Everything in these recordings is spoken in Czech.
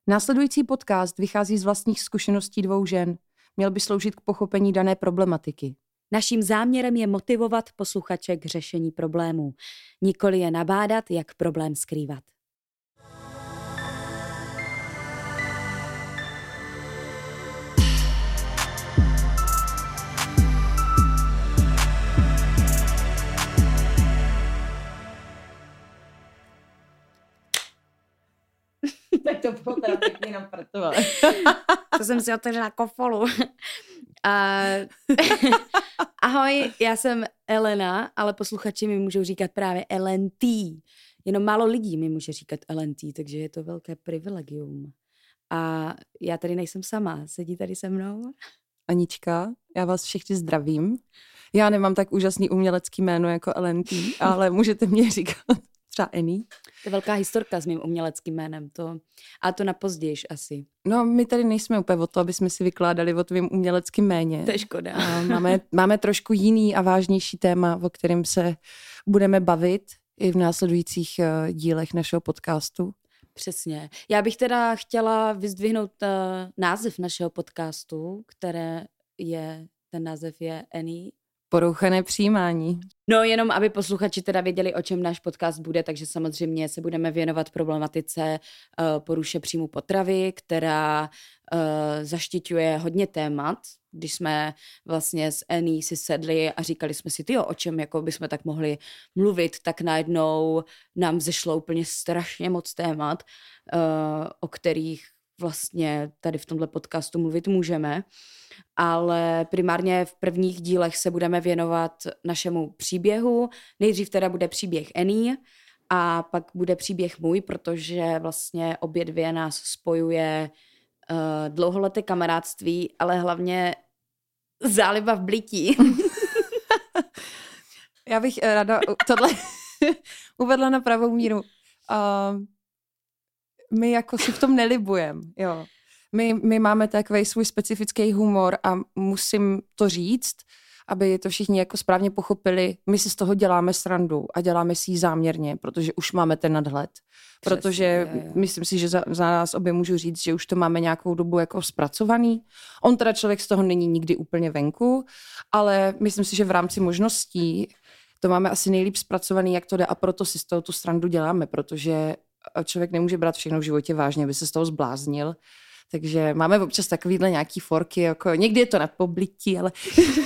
Následující podcast vychází z vlastních zkušeností 2 žen. Měl by sloužit k pochopení dané problematiky. Naším záměrem je motivovat posluchače k řešení problémů, nikoli je nabádat, jak problém skrývat. Tak to bylo teda pěkně naprtovat. To jsem si otevřela kofolu. Ahoj, já jsem Elena, ale posluchači mi můžou říkat právě Ellen T. Jenom málo lidí mi může říkat Ellen T, takže je to velké privilegium. A já tady nejsem sama, sedí tady se mnou. Anička, já vás všechny zdravím. Já nemám tak úžasný umělecký jméno jako Ellen T, ale můžete mě říkat třeba Annie. To je velká historka s mým uměleckým jménem. A to na pozdějiš asi. No, my tady nejsme úplně o to, aby jsme si vykládali o tvým uměleckým jméně. To je škoda. Máme trošku jiný a vážnější téma, o kterém se budeme bavit i v následujících dílech našeho podcastu. Přesně. Já bych teda chtěla vyzdvihnout název našeho podcastu, ten název je Annie. Porouchané přijímání. No jenom, aby posluchači teda věděli, o čem náš podcast bude, takže samozřejmě se budeme věnovat problematice poruše příjmu potravy, která zaštiťuje hodně témat. Když jsme vlastně s Annie si sedli a říkali jsme si, o čem jako bychom tak mohli mluvit, tak najednou nám vzešlo úplně strašně moc témat, o kterých vlastně tady v tomhle podcastu mluvit můžeme. Ale primárně v prvních dílech se budeme věnovat našemu příběhu. Nejdřív teda bude příběh Annie a pak bude příběh můj, protože vlastně obě dvě nás spojuje dlouholeté kamarádství, ale hlavně záliba v blití. Já bych ráda tohle uvedla na pravou míru. My jako si v tom nelibujeme, jo. My máme takový svůj specifický humor a musím to říct, aby to všichni jako správně pochopili. My si z toho děláme srandu a děláme si ji záměrně, protože už máme ten nadhled. Protože myslím si, že za nás obě můžu říct, že už to máme nějakou dobu jako zpracovaný. On teda člověk z toho není nikdy úplně venku, ale myslím si, že v rámci možností to máme asi nejlíp zpracovaný, jak to jde, a proto si z toho tu srandu děláme, protože člověk nemůže brát všechno v životě vážně, aby se z toho zbláznil. Takže máme občas takovýhle nějaký forky, jako někdy je to nad poblití, ale...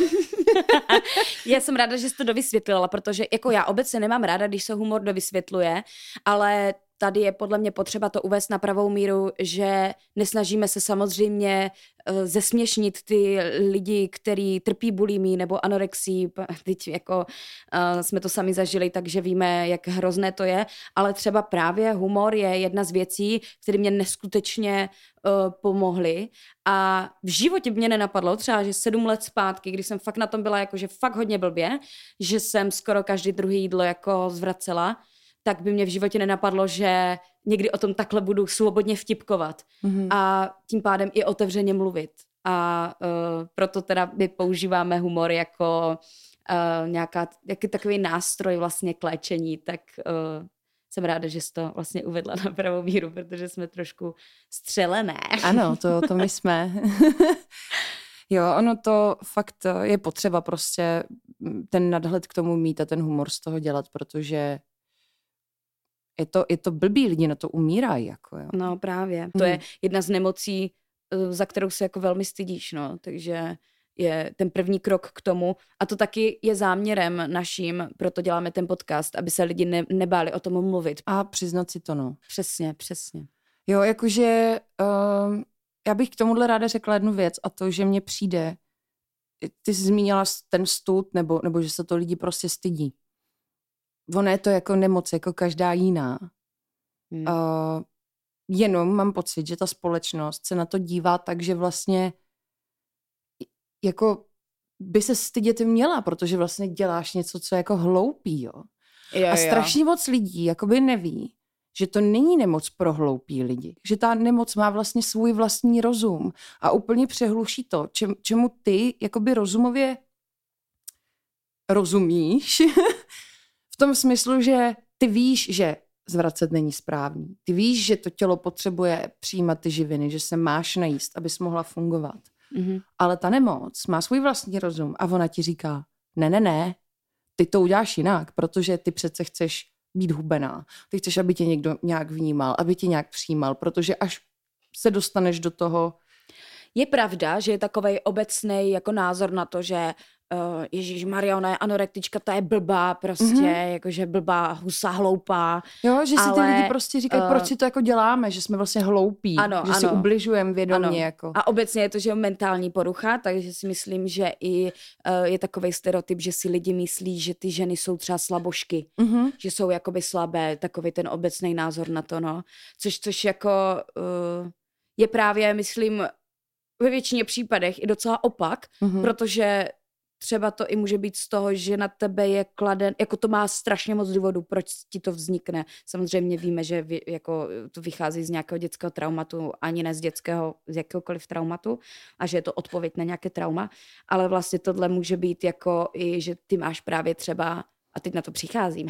Já jsem ráda, že jsi to dovysvětlila, protože jako já obecně nemám ráda, když se humor dovysvětluje, ale tady je podle mě potřeba to uvést na pravou míru, že nesnažíme se samozřejmě zesměšnit ty lidi, kteří trpí bulimii nebo anorexii. Teď jako jsme to sami zažili, takže víme, jak hrozné to je, ale třeba právě humor je jedna z věcí, které mě neskutečně pomohly a v životě mě nenapadlo, třeba že 7 let zpátky, když jsem fakt na tom byla jakože fakt hodně blbě, že jsem skoro každý druhý jídlo jako zvracela, tak by mě v životě nenapadlo, že někdy o tom takhle budu svobodně vtipkovat a tím pádem i otevřeně mluvit. A proto teda my používáme humor jako jaký takový nástroj vlastně k léčení, tak jsem ráda, že jsi to vlastně uvedla na pravou míru, protože jsme trošku střelené. Ano, to my jsme. Jo, ono to fakt je potřeba prostě ten nadhled k tomu mít a ten humor z toho dělat, protože je to blbý, lidi na to umírají. Jako, jo. No právě. To je jedna z nemocí, za kterou se jako velmi stydíš, no. Takže je ten první krok k tomu. A to taky je záměrem naším, proto děláme ten podcast, aby se lidi nebáli o tom mluvit. A přiznat si to, no. Přesně. Jo, jakože já bych k tomuhle ráda řekla jednu věc a to, že mně přijde, ty jsi zmínila ten stud, nebo že se to lidi prostě stydí. Ono je to jako nemoc, jako každá jiná. Jenom mám pocit, že ta společnost se na to dívá tak, že vlastně jako by se stydět měla, protože vlastně děláš něco, co je jako hloupý, jo. A strašně moc lidí jakoby neví, že to není nemoc pro hloupí lidi. Že ta nemoc má vlastně svůj vlastní rozum a úplně přehluší to, čemu ty jakoby rozumově rozumíš v tom smyslu, že ty víš, že zvracet není správný. Ty víš, že to tělo potřebuje přijímat ty živiny, že se máš najíst, abys mohla fungovat. Mm-hmm. Ale ta nemoc má svůj vlastní rozum a ona ti říká, ne, ty to uděláš jinak, protože ty přece chceš být hubená. Ty chceš, aby tě někdo nějak vnímal, aby tě nějak přijímal, protože až se dostaneš do toho. Je pravda, že je takovej obecnej jako názor na to, že Ježíšmarja, ona je anorektička, ta je blbá prostě, jakože blbá, husa, hloupá. Jo, že si ty lidi prostě říkají, proč si to jako děláme, že jsme vlastně hloupí, že si ubližujeme vědomě. Jako. A obecně je to, že je mentální porucha, takže si myslím, že i je takovej stereotyp, že si lidi myslí, že ty ženy jsou třeba slabošky, že jsou jakoby slabé, takový ten obecný názor na to, no. Což jako je právě, myslím, ve většině případech i docela opak, protože třeba to i může být z toho, že na tebe je kladen, jako to má strašně moc důvodů, proč ti to vznikne. Samozřejmě víme, že jako to vychází z nějakého dětského traumatu, ani ne z jakéhokoliv traumatu, a že je to odpověď na nějaké trauma, ale vlastně tohle může být jako i, že ty máš právě třeba, a teď na to přicházím,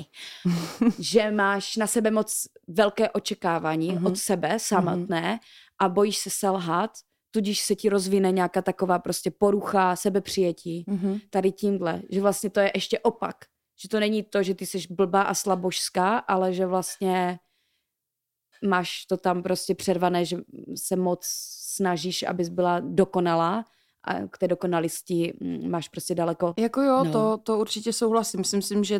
že máš na sebe moc velké očekávání od sebe samotné a bojíš se selhat, tudíž se ti rozvine nějaká taková prostě porucha sebepřijetí tady tímhle, že vlastně to je ještě opak, že to není to, že ty jsi blbá a slabožská, ale že vlastně máš to tam prostě přervané, že se moc snažíš, abys byla dokonalá a k té dokonalosti máš prostě daleko. Jako jo, no. to určitě souhlasím. Myslím, že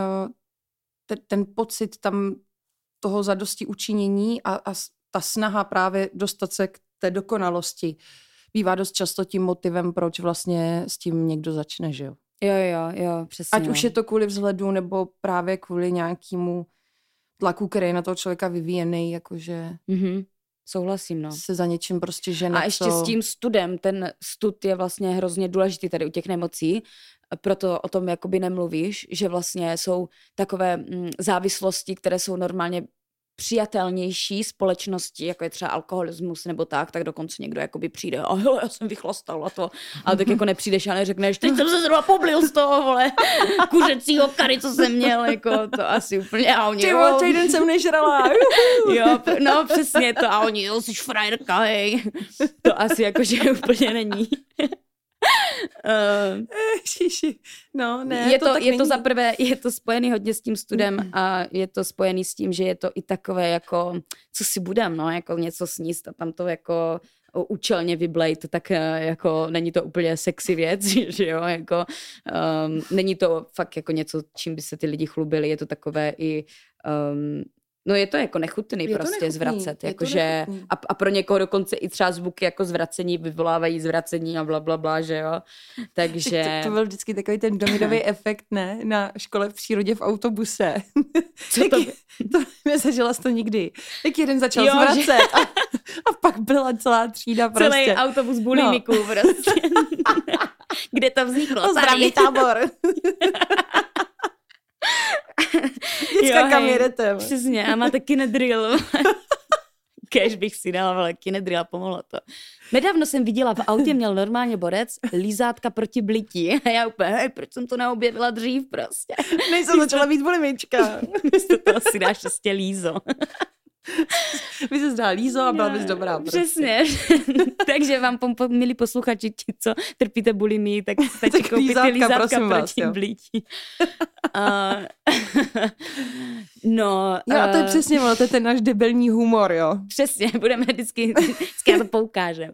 ten pocit tam toho zadosti učinění a ta snaha právě dostat se k té dokonalosti bývá dost často tím motivem, proč vlastně s tím někdo začne, že jo? Jo, přesně. Ať už je to kvůli vzhledu, nebo právě kvůli nějakému tlaku, který je na toho člověka vyvíjený, jakože souhlasím, no. Se za něčím prostě žene. A ještě s tím studem, ten stud je vlastně hrozně důležitý tady u těch nemocí, proto o tom jakoby nemluvíš, že vlastně jsou takové závislosti, které jsou normálně přijatelnější společnosti, jako je třeba alkoholismus nebo tak dokonce někdo jakoby přijde a jo, já jsem vychlastal a to, ale tak jako nepřijdeš a neřekneš, teď jsem se zrovna poblil z toho, vole, kuřecího kary, co jsem měl, jako to asi úplně a oni, ty vole, týden jsem nežrala. Jo, no přesně to a oni, jo, jsi frajerka, hej. To asi jakože úplně není. No, ne, je to za prvé, je to spojený hodně s tím studem a je to spojený s tím, že je to i takové jako, co si budem, no, jako něco sníst a tam to jako účelně vyblejt, tak jako není to úplně sexy věc, že jo, jako není to fakt jako něco, čím by se ty lidi chlubili, je to takové i no je to jako nechutný je prostě nechutný, zvracet, jakože a pro někoho dokonce i třeba zvuky jako zvracení vyvolávají zvracení a blablabla, že jo, takže... To byl vždycky takový ten dominový efekt, ne, na škole v přírodě v autobuse. Co to? To nezažila jsi to nikdy. Tak jeden začal zvracet a pak byla celá třída prostě. Celý autobus bulimiků prostě. Kde to vzniklo? Ozdravný tábor. Děcka, kam jedete? Přesně, a máte kinedrill. Kéž bych si dala, ale kinedrill, pomohlo to. Nedávno jsem viděla, v autě měl normálně borec lízátka proti blití. A já úplně, hej, proč jsem to neobjevila dřív prostě. Než jsem začala být bulimička. Místo toho si dáš prostě lízo. By se zdá lízo a byla bys dobrá. Prostě. Přesně. Takže vám, milí posluchači, ti, co trpíte bulimii, tak stačí koupit ty lízátka proti blití. No. Jo, a to je přesně, to je ten náš debilní humor, jo. Přesně, budeme vždycky na to poukážem.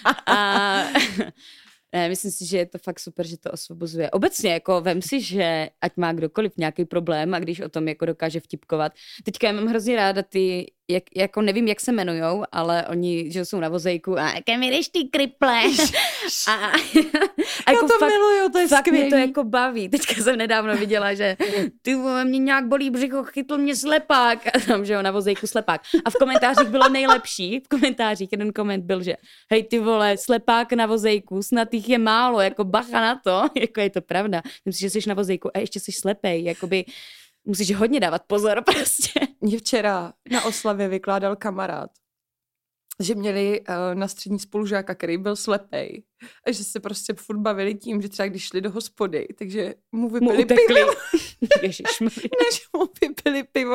Ne, myslím si, že je to fakt super, že to osvobozuje. Obecně, jako vem si, že ať má kdokoliv nějaký problém a když o tom jako dokáže vtipkovat. Teďka já mám hrozně ráda ty, jako nevím, jak se jmenujou, ale oni, že jsou na vozejku a kam jdeš ty kriple? A jako já to miluju, to je fakt skvělý. mě to jako baví. Teďka jsem nedávno viděla, že ty mě nějak bolí břicho, chytl mě slepák. A tam, že jo, na vozejku slepák. A v komentářích bylo nejlepší. V komentářích jeden koment byl, že hej ty vole, slepák na vozejku, snad jich je málo, jako bacha na to. Jako je to pravda. Myslím, že jsi na vozejku a ještě jsi slepej, jakoby musíš hodně dávat pozor prostě. Mě včera na oslavě vykládal kamarád, že měli na střední spolužáka, který byl slepej, a že se prostě furt bavili tím, že třeba když šli do hospody, takže mu vypili pivo. Ježišmarja. Než mu vypili pivo,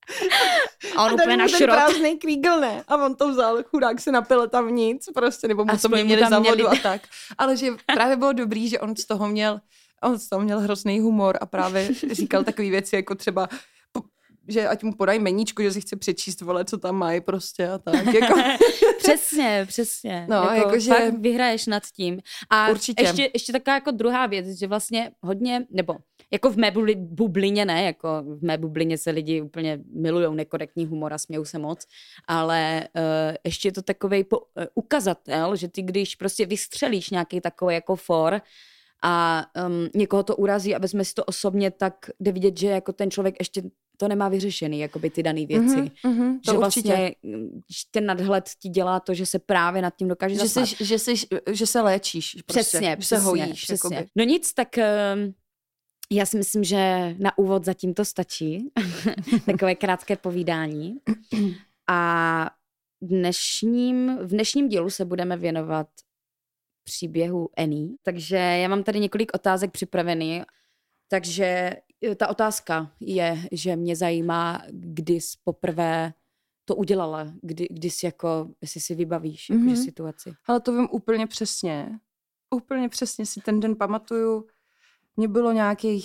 A on úplně na ten šrot. prázdnej krígl, ne. A on to vzal, chudák se napil tam nic, prostě, nebo mu to měli za vodu a tak. Ale že právě bylo dobrý, že on z toho měl hrozný humor a právě říkal takové věci, jako třeba že ať mu podají meníčko, že si chce přečíst, vole, co tam mají prostě a tak. Jako. Přesně. No, jako že... fakt vyhraješ nad tím. A určitě. Ještě taková jako druhá věc, že vlastně hodně, nebo jako v mé bublině, ne, jako v mé bublině se lidi úplně milujou nekorektní humor a smějou se moc, ale ještě je to takovej ukazatel, že ty když prostě vystřelíš nějaký takový jako for a někoho to urazí a vezme si to osobně, tak jde vidět, že jako ten člověk ještě to nemá vyřešený, jakoby ty dané věci. To že vlastně ten nadhled ti dělá to, že se právě nad tím dokáže zasát. Že se léčíš. Prostě, Přesně. hojíš. Jakoby. No nic, tak já si myslím, že na úvod zatím to stačí. Takové krátké povídání. A v dnešním dílu se budeme věnovat příběhu Annie. Takže já mám tady několik otázek připravený. Takže ta otázka je, že mě zajímá, kdy jsi poprvé to udělala, kdy jsi jako, jestli si vybavíš jakože situaci. Ale to vím úplně přesně. Úplně přesně si ten den pamatuju. Mně bylo nějakých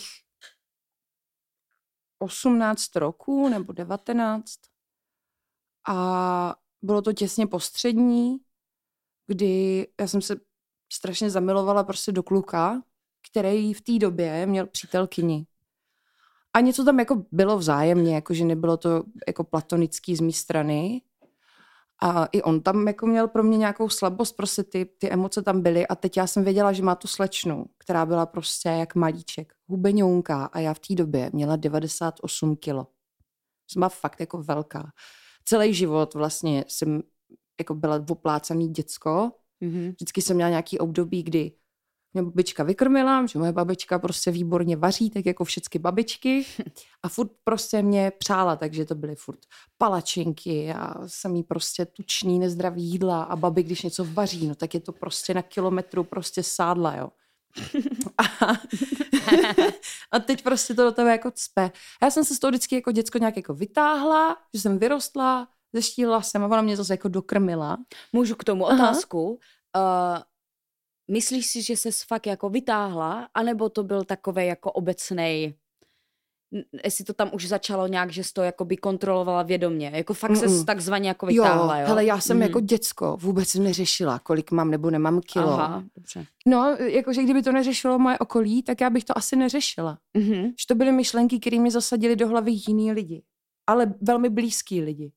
18 roků nebo 19 a bylo to těsně po střední, kdy já jsem se strašně zamilovala prostě do kluka, který v té době měl přítelkyni. A něco tam jako bylo vzájemně, jakože nebylo to jako platonický z mé strany. A i on tam jako měl pro mě nějakou slabost, prostě ty emoce tam byly a teď já jsem věděla, že má tu slečnu, která byla prostě jak malíček, hubeňounká a já v té době měla 98 kilo. Jsem byla fakt jako velká. Celý život vlastně jsem jako byla oplácaný děcko. Vždycky jsem měla nějaký období, kdy mě babička vykrmila, že moje babička prostě výborně vaří, tak jako všechny babičky a furt prostě mě přála, takže to byly furt palačinky a samý prostě tučný, nezdravý jídla a babi, když něco vaří, no tak je to prostě na kilometru prostě sádla, jo. A teď prostě to do tebe jako cpe. A já jsem se z toho vždycky jako děcko nějak jako vytáhla, že jsem vyrostla, zeštíhla jsem a ona mě zase jako dokrmila. Můžu k tomu otázku? Myslíš si, že ses fakt jako vytáhla, anebo to byl takovej jako obecnej, jestli to tam už začalo nějak, že jsi to jakoby kontrolovala vědomě, jako fakt ses takzvaně jako vytáhla, jo? Hele, já jsem jako děcko vůbec neřešila, kolik mám nebo nemám kilo. Aha, dobře. No, jakože kdyby to neřešilo moje okolí, tak já bych to asi neřešila. Že to byly myšlenky, které mi zasadily do hlavy jiný lidi, ale velmi blízký lidi.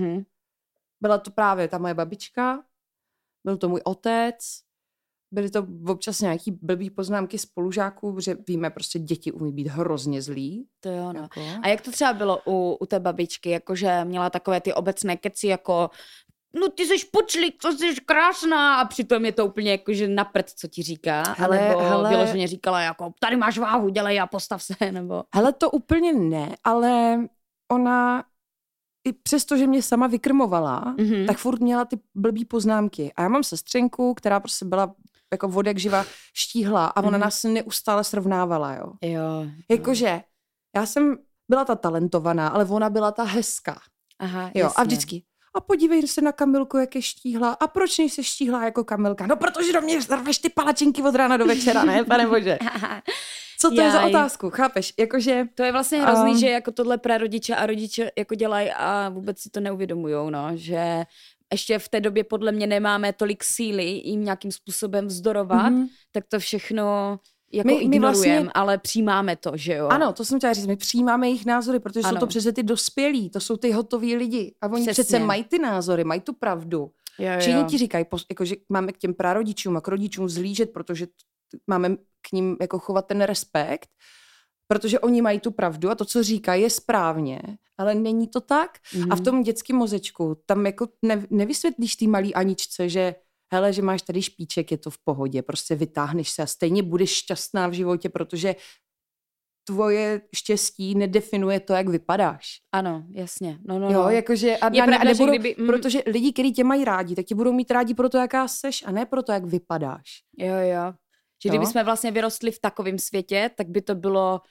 Byla to právě ta moje babička, byl to můj otec, byly to občas nějaký blbý poznámky spolužáků, protože víme, prostě děti umí být hrozně zlý. To jo, no. Jako. A jak to třeba bylo u té babičky, jakože měla takové ty obecné keci, jako no ty jsi počlík, to jsi krásná a přitom je to úplně jakože na prd, co ti říká. Hele, vyloženě říkala jako tady máš váhu, dělej a postav se, nebo... Hele, to úplně ne, ale ona i přesto, že mě sama vykrmovala, tak furt měla ty blbý poznámky. A já mám sestřenku, která prostě byla jako vodek živa štíhla a ona nás neustále srovnávala, jo. Jakože já jsem byla ta talentovaná, ale ona byla ta hezká. Aha, jo. Jasně. A vždycky, a podívej se na Kamilku, jak je štíhla. A proč nejsi štíhla jako Kamilka? No, protože do mě rveš ty palačinky od rána do večera, ne, pane bože. Co to je za otázku, chápeš? Jakože... To je vlastně hrozný, že jako tohle prarodiče a rodiče jako dělají a vůbec si to neuvědomujou, no, že ještě v té době podle mě nemáme tolik síly jim nějakým způsobem vzdorovat, tak to všechno jako ignorujeme, vlastně, ale přijímáme to, že jo? Ano, to jsem chtěla říct, my přijímáme jejich názory, protože jsou to přece ty dospělí, to jsou ty hotoví lidi a oni přece mají ty názory, mají tu pravdu. Všichni ti říkají, jako, že máme k těm prarodičům a k rodičům zlížet, protože máme k ním jako chovat ten respekt, protože oni mají tu pravdu a to, co říkají, je správně, ale není to tak. A v tom dětském mozečku tam jako nevysvětlíš té malý Aničce, že hele, že máš tady špíček, je to v pohodě, prostě vytáhneš se a stejně budeš šťastná v životě, protože tvoje štěstí nedefinuje to, jak vypadáš. Ano, jasně. Jo, jakože protože lidi, kteří tě mají rádi, tak tě budou mít rádi pro to, jaká seš a ne pro to, jak vypadáš. Jo. Že kdyby jsme vlastně vyrostli v takovém světě, tak by to bylo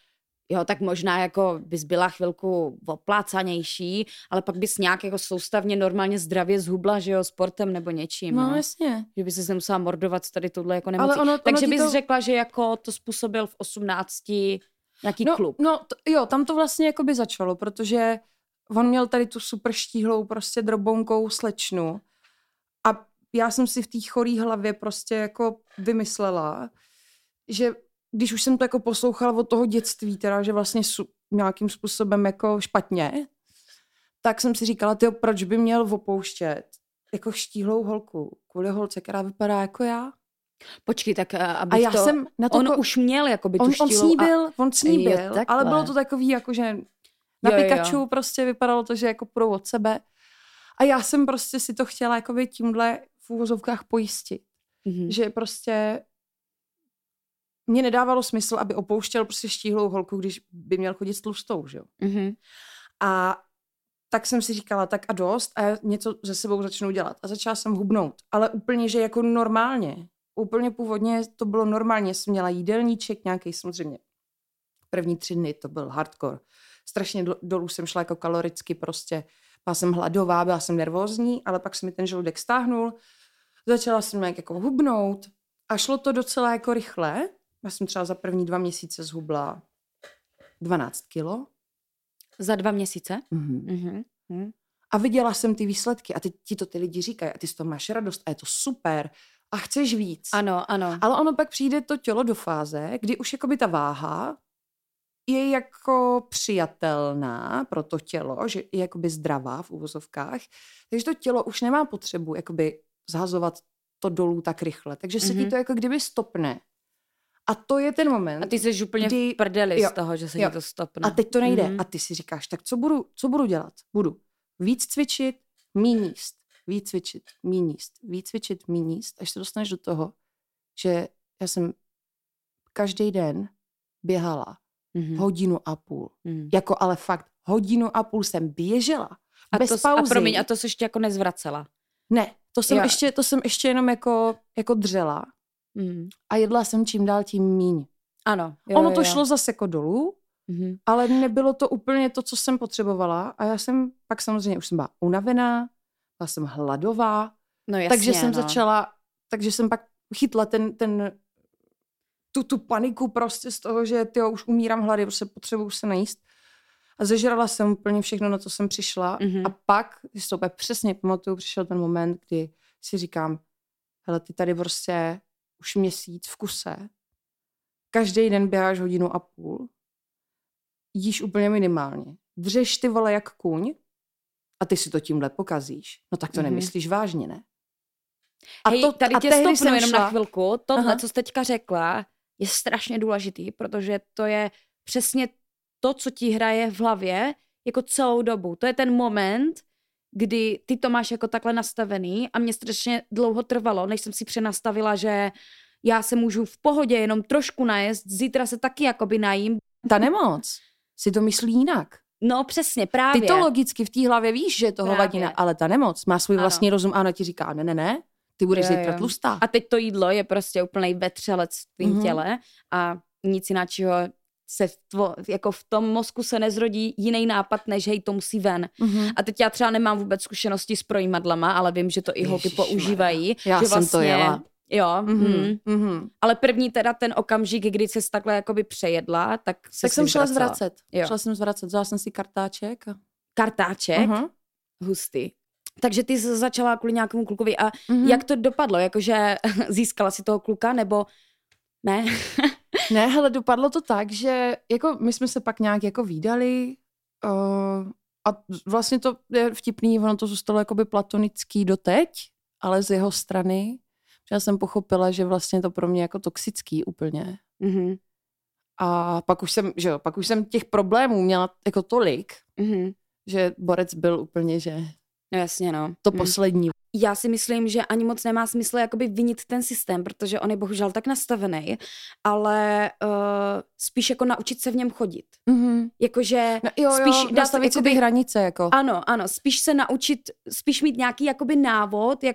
Jo, tak možná jako bys byla chvilku oplácanější, ale pak bys nějak jako soustavně normálně zdravě zhubla, že jo, sportem nebo něčím. No jasně. Že bys se nemusela mordovat tady tohle jako nemocí. Ale Takže bys řekla, že jako to způsobil v 18 nějaký klub. Jo, tam to vlastně jako by začalo, protože on měl tady tu super štíhlou prostě drobonkou slečnu a já jsem si v té chorý hlavě prostě jako vymyslela, že když už jsem to jako poslouchala od toho dětství, teda, že vlastně nějakým způsobem jako špatně, tak jsem si říkala, tyjo, proč by měl opouštět jako štíhlou holku kvůli holce, která vypadá jako já. Počkej, tak a já jsem na to... On už měl jakoby tu štíhlou. On s ní byl, ale bylo to takový jako, že na Pikachu prostě vypadalo to, že jako půjdou od sebe. A já jsem prostě si to chtěla jakoby tímhle v úvozovkách pojistit. Mm-hmm. Že prostě mě nedávalo smysl, aby opouštěl prostě štíhlou holku, když by měl chodit s tlustou, že jo. Mm-hmm. A tak jsem si říkala, tak a dost a já něco se sebou začnu dělat. A začala jsem hubnout, ale úplně, že jako normálně. Úplně původně to bylo normálně. Jsem měla jídelníček nějaký samozřejmě. První 3 dny to byl hardcore. Strašně dolů jsem šla jako kaloricky prostě. Byla jsem hladová, byla jsem nervózní, ale pak se mi ten žaludek stáhnul. Začala jsem nějak jako hubnout a šlo to docela jako rychle. Já jsem třeba za první 2 měsíce zhubla 12 kilo. Za 2 měsíce? Mm-hmm. Mm-hmm. A viděla jsem ty výsledky a ti to ty lidi říkají a ty z toho máš radost a je to super a chceš víc. Ano, ano. Ale ono pak přijde to tělo do fáze, kdy už jakoby ta váha je jako přijatelná pro to tělo, že je jakoby zdravá v uvozovkách, takže to tělo už nemá potřebu jakoby zhazovat to dolů tak rychle, takže se ti to jako kdyby stopne. A to je ten moment. A ty jsi úplně v prdeli z toho, že se ti to stopne. A teď to nejde. A ty si říkáš, tak co budu dělat? Budu víc cvičit, míň jíst. Víc cvičit, míň jíst. Víc cvičit, míň jíst. Až se dostaneš do toho, že já jsem každý den běhala 1,5 hodiny. Jako ale fakt 1,5 hodiny jsem běžela. Bez pauzy. A promiň, a to jsi ještě jako nezvracela? Ne, to jsem ještě jenom jako dřela. A jedla jsem čím dál tím míň. Ano. Ono to šlo zase jako dolů, ale nebylo to úplně to, co jsem potřebovala. A já jsem pak samozřejmě už jsem byla unavená, byla jsem hladová, no jasně, takže jsem začala, takže jsem pak chytla tu paniku prostě z toho, že tyjo, už umírám hlady, prostě potřebuji se najíst. A zežrala jsem úplně všechno, na co jsem přišla. A pak, když to úplně přesně pamatuju, přišel ten moment, kdy si říkám, hele, ty tady prostě už měsíc v kuse, každý den běháš 1,5 hodiny, jíš úplně minimálně, dřeš ty vole jak kůň a ty si to tímhle pokazíš. No tak to nemyslíš vážně, ne? A hej, tady tě stopnu jenom na chvilku. Tohle, co jsi teďka řekla, je strašně důležitý, protože to je přesně to, co ti hraje v hlavě jako celou dobu. To je ten moment, kdy ty to máš jako takhle nastavený a mě strašně dlouho trvalo, než jsem si přenastavila, že já se můžu v pohodě jenom trošku najést, zítra se taky jakoby najím. Ta nemoc si to myslí jinak. No přesně, právě. Ty to logicky v té hlavě víš, že je to hovadina, ale ta nemoc má svůj vlastní rozum a ona ti říká, ne, ty budeš zítra tlustá. A teď to jídlo je prostě úplnej vetřelec v tvým těle a nic jináčího se jako v tom mozku se nezrodí jiný nápad, než hej, to musí ven. A teď já třeba nemám vůbec zkušenosti s projímadlama, ale vím, že to i holky používají. Já že jsem vlastně, to jela. Jo. Ale první teda ten okamžik, kdy jsi takhle jakoby přejedla, tak jsem šla zvracet. Šla jsem zvracet, vzala jsem si kartáček. Kartáček? Hustý. Takže ty jsi začala kvůli nějakému klukovi a jak to dopadlo? Jakože získala si toho kluka, nebo ne? Ne, hele, dopadlo to tak, že jako my jsme se pak nějak jako vídali a vlastně to je vtipný, ono to zůstalo jakoby platonický doteď, ale z jeho strany, že já jsem pochopila, že vlastně to pro mě jako toxický úplně. A pak už jsem těch problémů měla jako tolik, že borec byl úplně, že no jasně, no. To poslední. Já si myslím, že ani moc nemá smysl jakoby vinit ten systém, protože on je bohužel tak nastavený, ale spíš jako naučit se v něm chodit. Jakože spíš nastavit si ty hranice. Jako. Ano, spíš se naučit, spíš mít nějaký jakoby návod, jak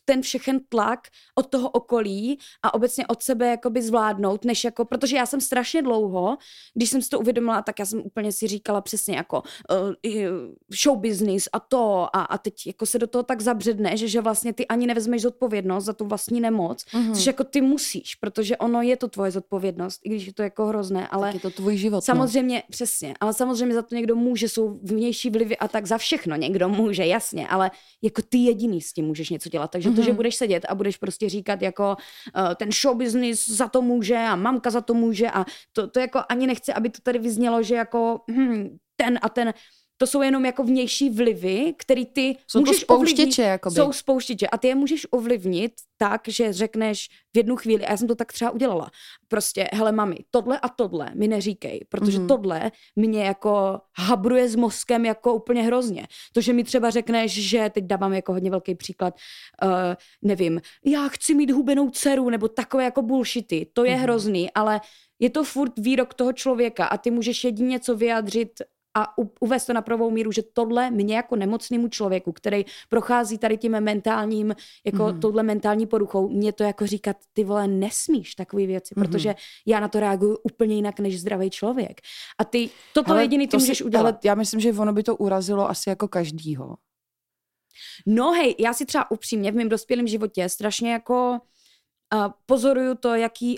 ten všechen tlak od toho okolí a obecně od sebe jakoby zvládnout, než jako, protože já jsem strašně dlouho, když jsem si to uvědomila, tak já jsem úplně si říkala přesně jako show business a to a teď jako se do toho tak zabředne, že vlastně ty ani nevezmeš zodpovědnost za tu vlastní nemoc, což jako ty musíš, protože ono je to tvoje zodpovědnost, i když je to jako hrozné, ale tak je to tvůj život. samozřejmě, přesně, ale samozřejmě za to někdo může, jsou vnější vlivy a tak za všechno někdo může, jasně, ale jako ty jediný s tím můžeš něco dělat, takže to, že budeš sedět a budeš prostě říkat jako ten show business za to může a mamka za to může a to jako ani nechci, aby to tady vyznělo, že jako ten a ten, to jsou jenom jako vnější vlivy, který ty jsou můžeš ovlivnit. Jakoby. Jsou spouštěče a ty je můžeš ovlivnit tak, že řekneš v jednu chvíli, a já jsem to tak třeba udělala, prostě, hele mami, tohle a tohle mi neříkej, protože tohle mě jako habruje s mozkem jako úplně hrozně. To, že mi třeba řekneš, že teď dávám jako hodně velký příklad, nevím, já chci mít hubenou dceru, nebo takové jako bullshity, to je hrozný, ale je to furt výrok toho člověka a ty můžeš jedině něco vyjádřit a uvést to na pravou míru, že tohle mě jako nemocnému člověku, který prochází tady tím mentálním, jako touhle mentální poruchou, mě to jako říkat, ty vole, nesmíš takové věci, protože já na to reaguju úplně jinak než zdravý člověk. A ty, toto jediný ty můžeš udělat. Ale já myslím, že ono by to urazilo asi jako každýho. No hej, já si třeba upřímně v mém dospělém životě strašně jako pozoruju to, jaký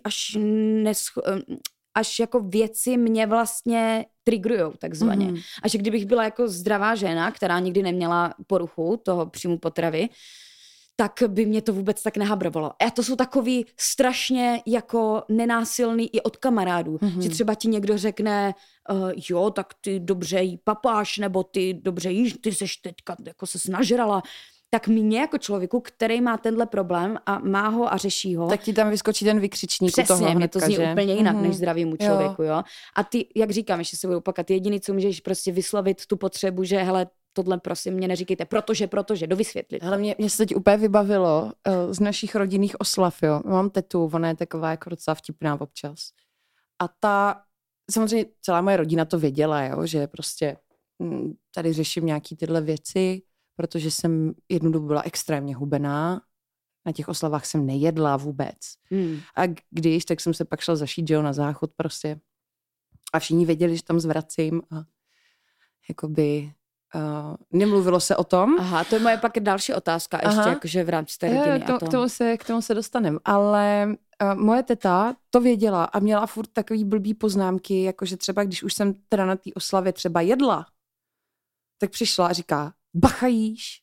až jako věci mě vlastně trigrujou takzvaně. A že kdybych byla jako zdravá žena, která nikdy neměla poruchu toho příjmu potravy, tak by mě to vůbec tak nehabrovalo. A to jsou takový strašně jako nenásilný i od kamarádů, že třeba ti někdo řekne, jo, tak ty dobře jí papáš, nebo ty dobře jíš, ty seš teďka jako se snažrala. Tak mě jako člověku, který má tenhle problém a má ho a řeší ho. Tak ti tam vyskočí ten vykřičník u toho hnedka, mě to zní úplně jinak než zdravýmu člověku, jo. A ty, jak říkám, ještě se budu opakat, jediný, co můžeš prostě vyslovit tu potřebu, že hele, tohle prosím mě neříkejte, protože, dovysvětlit. Ale mě se teď úplně vybavilo z našich rodinných oslav, jo. Mám tetu, ona je taková jako docela vtipná občas. A ta, samozřejmě celá moje rodina to věděla, jo, že prostě tady řeším nějaký tyhle věci, protože jsem jednu dobu byla extrémně hubená. Na těch oslavách jsem nejedla vůbec. A když, tak jsem se pak šla zašít, že jo, na záchod prostě. A všichni věděli, že tam zvracím a jakoby nemluvilo se o tom. Aha, to je moje pak další otázka ještě, jakože v rámci té rodiny. K tomu se dostaneme. Ale moje teta to věděla a měla furt takový blbý poznámky, jakože třeba když už jsem teda na té oslavě třeba jedla, tak přišla a říká, bacha jíš.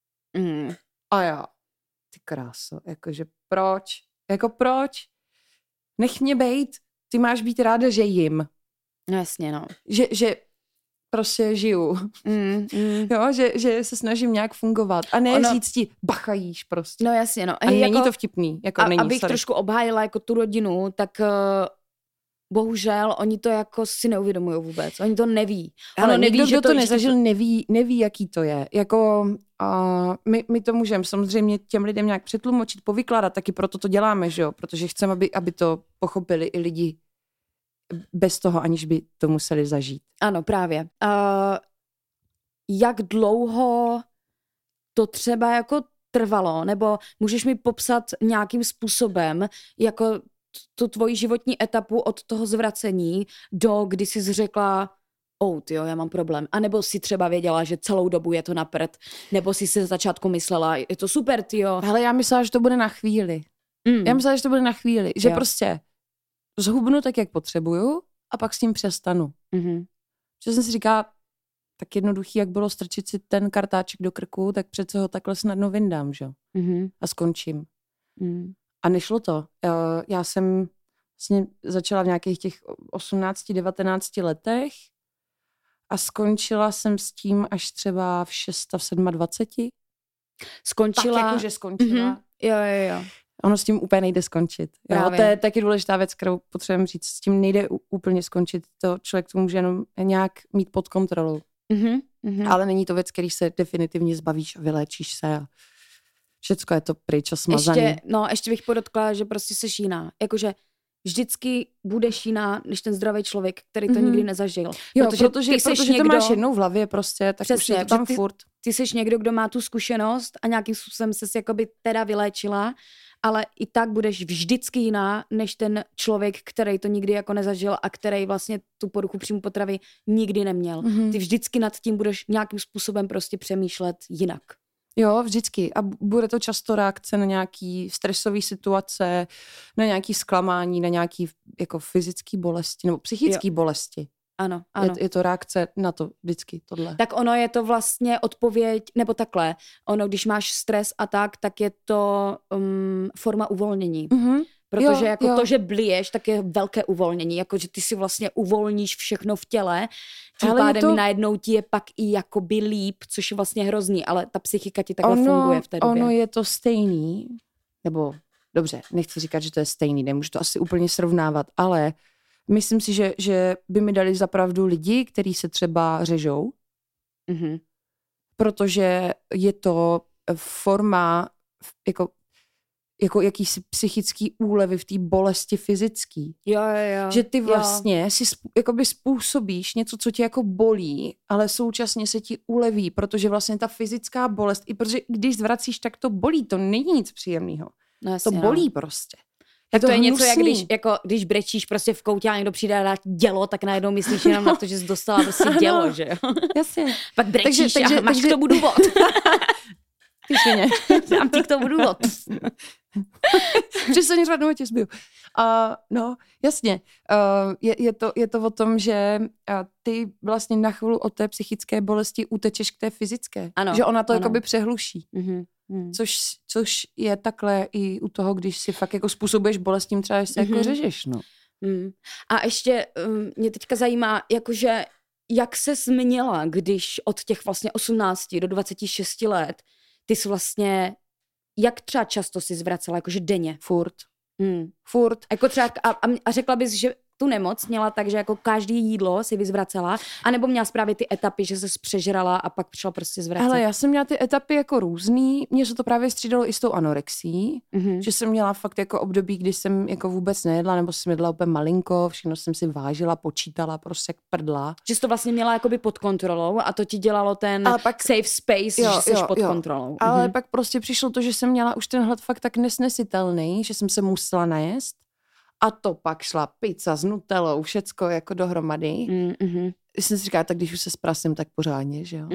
A já, ty kráso, jakože proč? Jako proč? Nech mě bejt, ty máš být ráda, že jim. No jasně, no. Že prostě žiju. Jo, že se snažím nějak fungovat. A ne říct ti, bacha jíš prostě. No jasně, no. A není to vtipný. Jako není, abych trošku obhájila jako tu rodinu, tak bohužel oni to jako si neuvědomují vůbec. Oni to neví. Ale neví, že to nezažil, neví, jaký to je. Jako my to můžeme samozřejmě těm lidem nějak přetlumočit, povykládat, taky proto to děláme, že jo? Protože chceme, aby to pochopili i lidi bez toho, aniž by to museli zažít. Ano, právě. Jak dlouho to třeba jako trvalo, nebo můžeš mi popsat nějakým způsobem, jako tu tvoji životní etapu od toho zvracení do kdy jsi řekla, jo, já mám problém. A nebo si třeba věděla, že celou dobu je to na prd, nebo si se začátku myslela, je to super, tyjo. Ale já myslela, že to bude na chvíli. Že prostě zhubnu tak, jak potřebuju a pak s tím přestanu. Že jsem si říkala, tak jednoduchý, jak bylo strčit si ten kartáček do krku, tak přece ho takhle snadno vyndám, že? A skončím. A nešlo to. Já jsem vlastně začala v nějakých těch 18-19 letech a skončila jsem s tím až třeba v 27. Skončila? Tak jakože skončila. Jo. Ono s tím úplně nejde skončit. Jo? To je taky důležitá věc, kterou potřebujeme říct. S tím nejde úplně skončit. To člověk to může jenom nějak mít pod kontrolou. Ale není to věc, který se definitivně zbavíš a vyléčíš se a všecko je to pryč a smazaný. Ještě bych podotkla, že prostě seš jiná. Jakože vždycky budeš jiná, než ten zdravý člověk, který to nikdy nezažil. Jo, protože to máš jednou v hlavě prostě, tak přesně, už je to tam furt. ty jsi někdo, kdo má tu zkušenost a nějakým způsobem ses jakoby teda vyléčila, ale i tak budeš vždycky jiná, než ten člověk, který to nikdy jako nezažil a který vlastně tu poruchu příjmu potravy nikdy neměl. Ty vždycky nad tím budeš nějakým způsobem prostě přemýšlet jinak. Jo, vždycky. A bude to často reakce na nějaký stresové situace, na nějaký zklamání, na nějaký jako fyzické bolesti nebo psychické bolesti. Ano. Je to reakce na to vždycky, tohle. Tak ono je to vlastně odpověď, nebo takhle, ono, když máš stres a tak je to forma uvolnění. Protože jako to, že blíješ, tak je velké uvolnění, jako že ty si vlastně uvolníš všechno v těle, tím pádem najednou ti je pak i jakoby líp, což je vlastně hrozný, ale ta psychika ti takhle funguje v té době. Ono je to stejný, nebo dobře, nechci říkat, že to je stejný, nemůžu to asi úplně srovnávat, ale myslím si, že by mi dali za pravdu lidi, kteří se třeba řežou, protože je to forma jako jakýsi psychický úlevy v té bolesti fyzický. Jo. Že ty vlastně si jakoby způsobíš něco, co tě jako bolí, ale současně se ti uleví, protože vlastně ta fyzická bolest, i protože když zvracíš, tak to bolí, to není nic příjemného. No, jasně, to bolí prostě. Tak to je něco, jak když brečíš prostě v koutě a někdo přijde a dá dělo, tak najednou myslíš jenom na to, že jsi dostala prostě dělo, že jo? Jasně. Pak brečíš a máš k tomu důvod. Ty svině. Mám ti k tomu důvod. Přesně řádnou tě zbiju. No, jasně. Je to o tom, že ty vlastně na chvíli od té psychické bolesti utečeš k té fyzické. Ano, že ona to jakoby přehluší. Mm-hmm. Což je takhle i u toho, když si fakt jako způsobuješ bolest tím třeba, že se jako řežeš, no. A ještě mě teďka zajímá, jakože jak se změnila, když od těch vlastně 18 do 26 let ty jsi vlastně, jak třeba často jsi zvracela, jakože denně? Furt. Jako třeba, a řekla bys, že tu nemoc měla tak, že jako každý jídlo si vyzvracela, anebo měla právě ty etapy, že se přežrala a pak přišla prostě zvracet? Ale já jsem měla ty etapy jako různý, mně se to právě střídalo i s tou anorexí, že jsem měla fakt jako období, kdy jsem jako vůbec nejedla, nebo jsem jedla úplně malinko, všechno jsem si vážila, počítala, prostě jak prdla. Že jsi to vlastně měla jakoby pod kontrolou a to ti dělalo ten pak, safe space, že jsi pod kontrolou. Ale pak prostě přišlo to, že jsem měla už ten hlad fakt tak nesnesitelný, že jsem se musela najést. A to pak šla pizza s nutellou, všecko jako dohromady. Jsem si říkala, tak když už se sprasím, tak pořádně, že jo.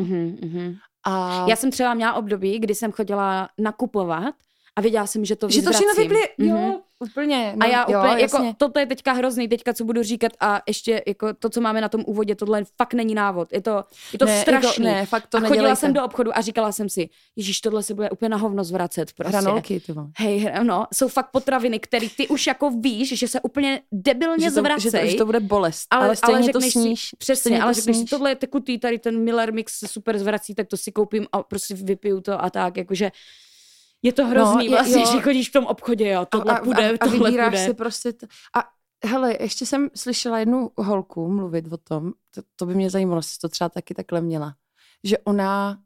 A já jsem třeba měla období, kdy jsem chodila nakupovat a věděla jsem, že to vyzvracím. Že to všechno vyplie, jo, úplně. No, a já úplně, jako, toto je teďka hrozný, teďka co budu říkat a ještě jako to, co máme na tom úvodě, tohle fakt není návod. Je to strašný. Jako, fakt to a chodila jsem do obchodu a říkala jsem si, ježíš, tohle se bude úplně na hovno zvracet. Prostě. Hranolky, ty vole. Hej, no, jsou fakt potraviny, které ty už jako víš, že se úplně debilně zvracej. Že to bude bolest, ale stejně to sníš. Přesně, ale řekneš si, tohle je tekutý, tady ten Miller Mix se super zvrací, tak to si koupím a prostě vypiju to a tak, jakože je to hrozný vlastně, že chodíš v tom obchodě, jo, tohle půjde, tohle vybíráš půjde. Si prostě a hele, ještě jsem slyšela jednu holku mluvit o tom, to by mě zajímalo, jestli to třeba taky takhle měla, že ona,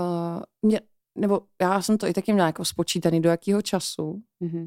nebo já jsem to i taky měla jako spočítaný, do jakého času,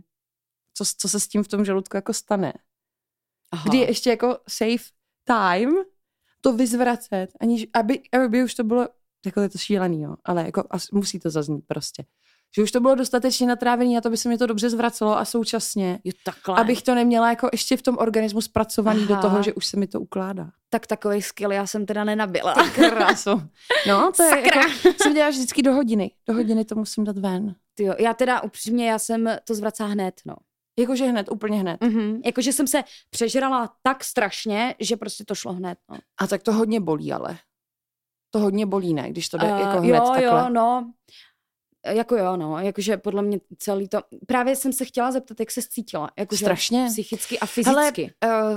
co se s tím v tom žaludku jako stane. Aha. Kdy je ještě jako safe time to vyzvracet, aniž, aby už to bylo, jako je to šílený, jo, ale jako musí to zaznít prostě. Že už to bylo dostatečně natrávený a to by se mi to dobře zvracelo a současně, abych to neměla jako ještě v tom organismu zpracovaný do toho, že už se mi to ukládá. Tak takový skill já jsem teda nenabila. Krásu. No, to je jako, co děláš vždycky do hodiny. Do hodiny to musím dát ven. Tyjo, já teda upřímně, já jsem to zvracela hned, no. Jakože hned, úplně hned. Jakože jsem se přežrala tak strašně, že prostě to šlo hned, no. A tak to hodně bolí, ale. To hodně bolí, ne? Když to jde jako hned takhle. Jo, no. Jako jo, no, jakože podle mě celý to, právě jsem se chtěla zeptat, jak se cítila, jakože strašně psychicky a fyzicky. Hele,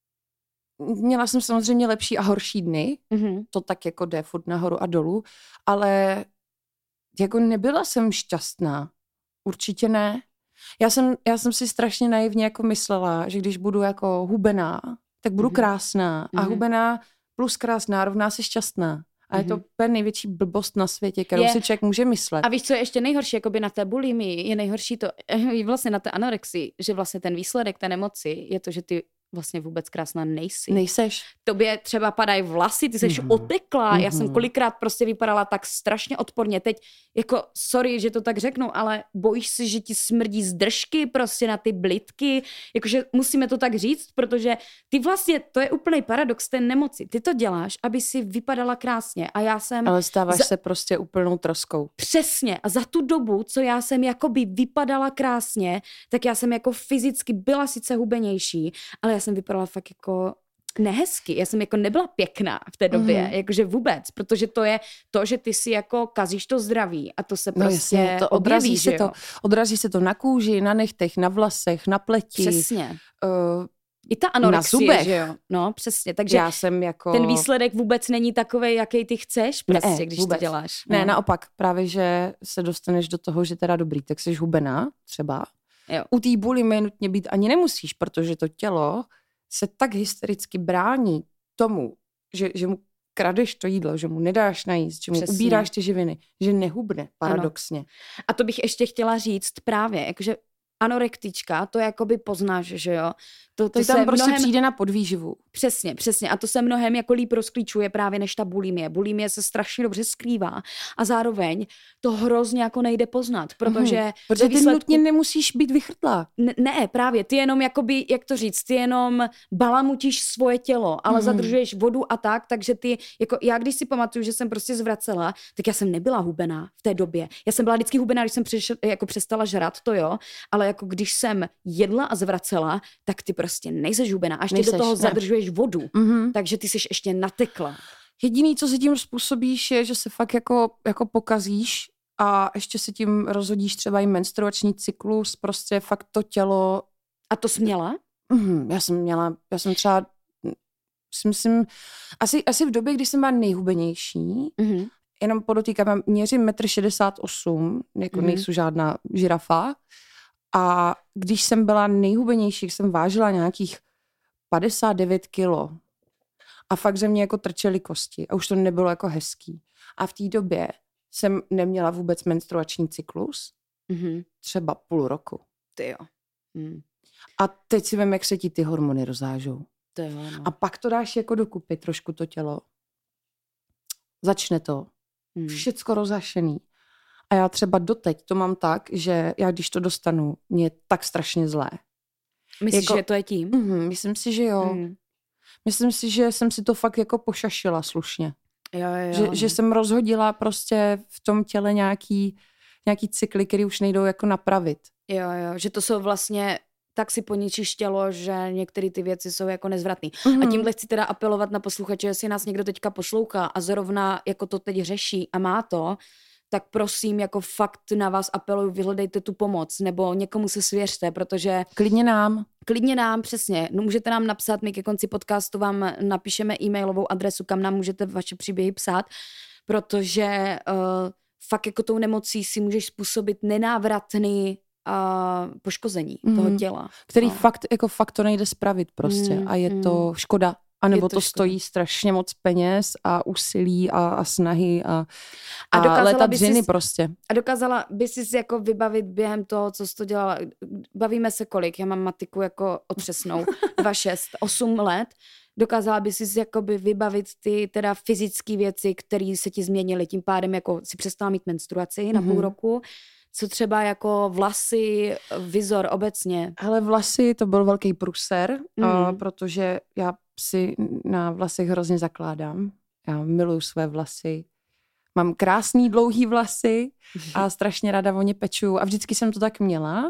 měla jsem samozřejmě lepší a horší dny, to tak jako jde furt nahoru a dolů, ale jako nebyla jsem šťastná, určitě ne. Já jsem si strašně naivně jako myslela, že když budu jako hubená, tak budu krásná a hubená plus krásná rovná se šťastná. A je to úplně největší blbost na světě, kterou si člověk může myslet. A víš, co je ještě nejhorší, jakoby na té bulimii, je nejhorší to, vlastně na té anorexii, že vlastně ten výsledek té nemoci je to, že ty vlastně vůbec krásná nejsi. Nejseš. Tobě třeba padají vlasy, ty jsi otekla, já jsem kolikrát prostě vypadala tak strašně odporně. Teď, jako, sorry, že to tak řeknu, ale bojíš si, že ti smrdí z držky prostě na ty blitky, jakože musíme to tak říct, protože ty vlastně, to je úplný paradox té nemoci. Ty to děláš, aby si vypadala krásně a já jsem... Ale stáváš se prostě úplnou troskou. Přesně. A za tu dobu, co já jsem jakoby vypadala krásně, tak já jsem jako fyzicky byla sice hubenější, ale já jsem vypadala fakt jako nehezky. Já jsem jako nebyla pěkná v té době, jakože vůbec, protože to je to, že ty si jako kazíš to zdraví a to se prostě jasně, to objeví, odrazí se to na kůži, na nechtech, na vlasech, na pleti. Přesně. I ta anorexie, na zubech. Že jo? No, přesně. Takže já jsem jako... ten výsledek vůbec není takovej, jaký ty chceš, prostě, ne, když vůbec. to děláš. Ne, no. naopak, právě, že se dostaneš do toho, že teda dobrý, tak jsi hubená třeba. Jo. U té bulimy nutně být ani nemusíš, protože to tělo se tak hystericky brání tomu, že mu kradeš to jídlo, že mu nedáš najíst, že mu Přesně. ubíráš ty živiny, že nehubne, paradoxně. Ano. A to bych ještě chtěla říct právě, jakože anorektička, to jakoby poznáš, že jo. To tam se prostě mnohem... přijde na podvýživu. Přesně. A to se mnohem jako líp rozklíčuje právě než ta bulimie. Bulimie se strašně dobře skrývá a zároveň to hrozně jako nejde poznat, protože... Protože ty nutně nemusíš být vychrtlá. Ne, právě, ty jenom jakoby, jak to říct, ty jenom balamutíš svoje tělo, ale zadržuješ vodu a tak, takže ty, jako já když si pamatuju, že jsem prostě zvracela, tak já jsem nebyla hubená v té době. Já jsem byla vždycky hubená, když jsem jako přestala žrat, to jo, ale jako když jsem jedla a zvracela, tak ty prostě nejseš hubená a ještě do toho zadržuješ vodu, takže ty jsi ještě natekla. Jediný, co si tím způsobíš, je, že se fakt jako pokazíš a ještě si tím rozhodíš třeba i menstruační cyklus, prostě fakt to tělo. A to jsi měla? Já jsem třeba, myslím, asi v době, kdy jsem byla nejhubenější, jenom podotýkám, měřím 1,68 m, jako nejsou žádná žirafa. A když jsem byla nejhubenější, jsem vážila nějakých 59 kilo. A fakt ze mě jako trčely kosti. A už to nebylo jako hezký. A v té době jsem neměla vůbec menstruační cyklus. Třeba půl roku. Ty jo. A teď si vím, jak se ti ty hormony rozážou. To jo, no. A pak to dáš jako dokupy trošku to tělo. Začne to. Všecko rozašený. A já třeba doteď to mám tak, že já když to dostanu, mě je tak strašně zlé. Myslíš, že to je tím? Myslím si, že jo. Myslím si, že jsem si to fakt jako pošašila slušně. Jo. Že jsem rozhodila prostě v tom těle nějaký cykly, který už nejdou jako napravit. Jo, že to jsou vlastně, tak si poničíš tělo, že některé ty věci jsou jako nezvratný. A tímhle chci teda apelovat na posluchače, jestli nás někdo teďka poslouchá a zrovna jako to teď řeší a má to, tak prosím, jako fakt na vás apeluju, vyhledejte tu pomoc, nebo někomu se svěřte, protože... Klidně nám, přesně. No, můžete nám napsat, my ke konci podcastu vám napíšeme e-mailovou adresu, kam nám můžete vaše příběhy psát, protože fakt jako tou nemocí si můžeš způsobit nenávratný poškození toho těla. Který fakt to nejde spravit prostě a je to škoda. A nebo to stojí strašně moc peněz a úsilí a snahy a léta dřiny prostě. A dokázala by si jako vybavit během toho, co jsi to dělala, bavíme se kolik, já mám matiku jako otřesnou, 2, 6, 8 let, dokázala by si jakoby vybavit ty teda fyzické věci, které se ti změnily, tím pádem jako si přestala mít menstruaci na půl roku, co třeba jako vlasy, vizor obecně. Hele, vlasy, to byl velký průser, protože já si na vlasech hrozně zakládám. Já miluju své vlasy. Mám krásný dlouhý vlasy a strašně ráda o ně pečuju. A vždycky jsem to tak měla.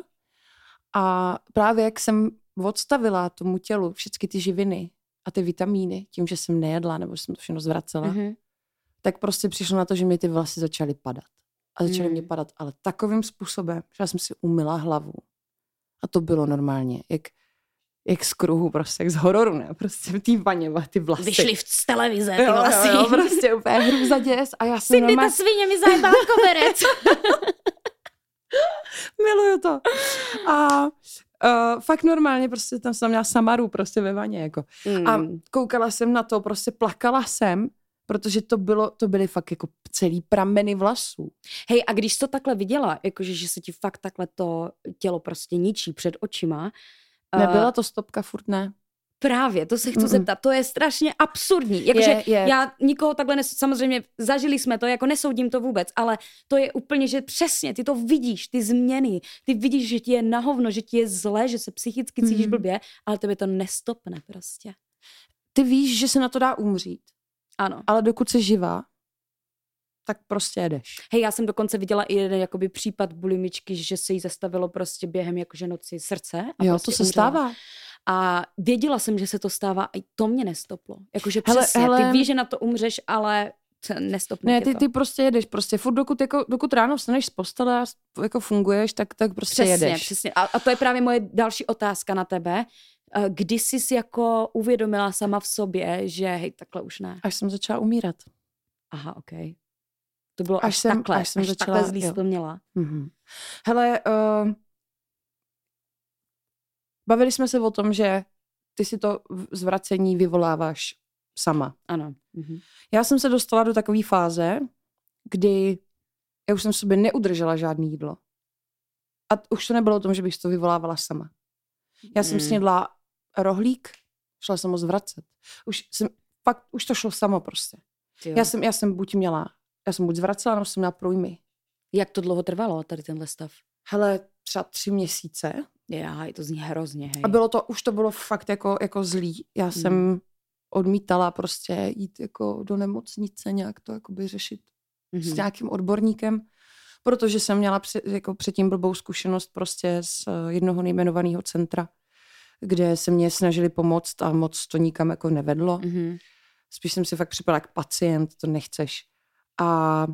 A právě jak jsem odstavila tomu tělu všechny ty živiny a ty vitamíny, tím, že jsem nejedla nebo jsem to všechno zvracela, tak prostě přišlo na to, že mi ty vlasy začaly padat. A začaly mě padat, ale takovým způsobem, že já jsem si umyla hlavu. A to bylo normálně, jak z kruhu, prostě, jak z hororu, ne? Prostě v té vaně, ty vlasy. Vyšly z televize, ty vlasy. Jo, prostě úplně hrůza děs. A já jsem Cindy, ta svině mi zajebala koberec. Miluju to. A fakt normálně prostě tam jsem měla Samaru prostě ve vaně, jako. A koukala jsem na to, prostě plakala jsem, protože to byly fakt jako celý prameny vlasů. Hej, a když to takhle viděla, jakože, že se ti fakt takhle to tělo prostě ničí před očima. Nebyla to stopka, furt ne. Právě, to se chci zeptat, to je strašně absurdní. Jakože já nikoho takhle samozřejmě zažili jsme to, jako nesoudím to vůbec, ale to je úplně, že přesně, ty to vidíš, ty změny, ty vidíš, že ti je na hovno, že ti je zlé, že se psychicky cítíš blbě, ale tebe to nestopne prostě. Ty víš, že se na to dá umřít. Ano. Ale dokud jsi živá, tak prostě jedeš. Hej, já jsem dokonce viděla i jeden jakoby případ bulimičky, že se jí zastavilo prostě během jakože noci srdce. A jo, prostě to se umřela. stává. A věděla jsem, že se to stává a i to mě nestoplo. Jakože přesně, ty víš, že na to umřeš, ale nestopne ne, ty prostě jedeš, prostě furt dokud ráno vstaneš z postele a jako funguješ, tak prostě jedeš. Přesně. A to je právě moje další otázka na tebe. Kdy jsi si jako uvědomila sama v sobě, že hej, takhle už ne? Až jsem začala umírat. Aha, okej. Okay. To bylo až takhle zlý jsi to měla. Mm-hmm. Hele, bavili jsme se o tom, že ty si to zvracení vyvoláváš sama. Ano. Mm-hmm. Já jsem se dostala do takové fáze, kdy já už jsem sobě neudržela žádný jídlo. A už to nebylo o tom, že bych to vyvolávala sama. Já jsem snědla rohlík, šla jsem ho zvracet. Už to šlo samo prostě. Já jsem buď zvracela, nebo jsem měla průjmy. Jak to dlouho trvalo, tady tenhle stav? Hele, třeba 3 měsíce. Já, to zní hrozně, hej. A už to bylo fakt jako zlý. Já jsem odmítala prostě jít jako do nemocnice, nějak to jakoby řešit s nějakým odborníkem, protože jsem měla předtím blbou zkušenost prostě z jednoho nejmenovaného centra, kde se mě snažili pomoct a moc to nikam jako nevedlo. Mm-hmm. Spíš jsem si fakt připadala jak pacient, to nechceš. A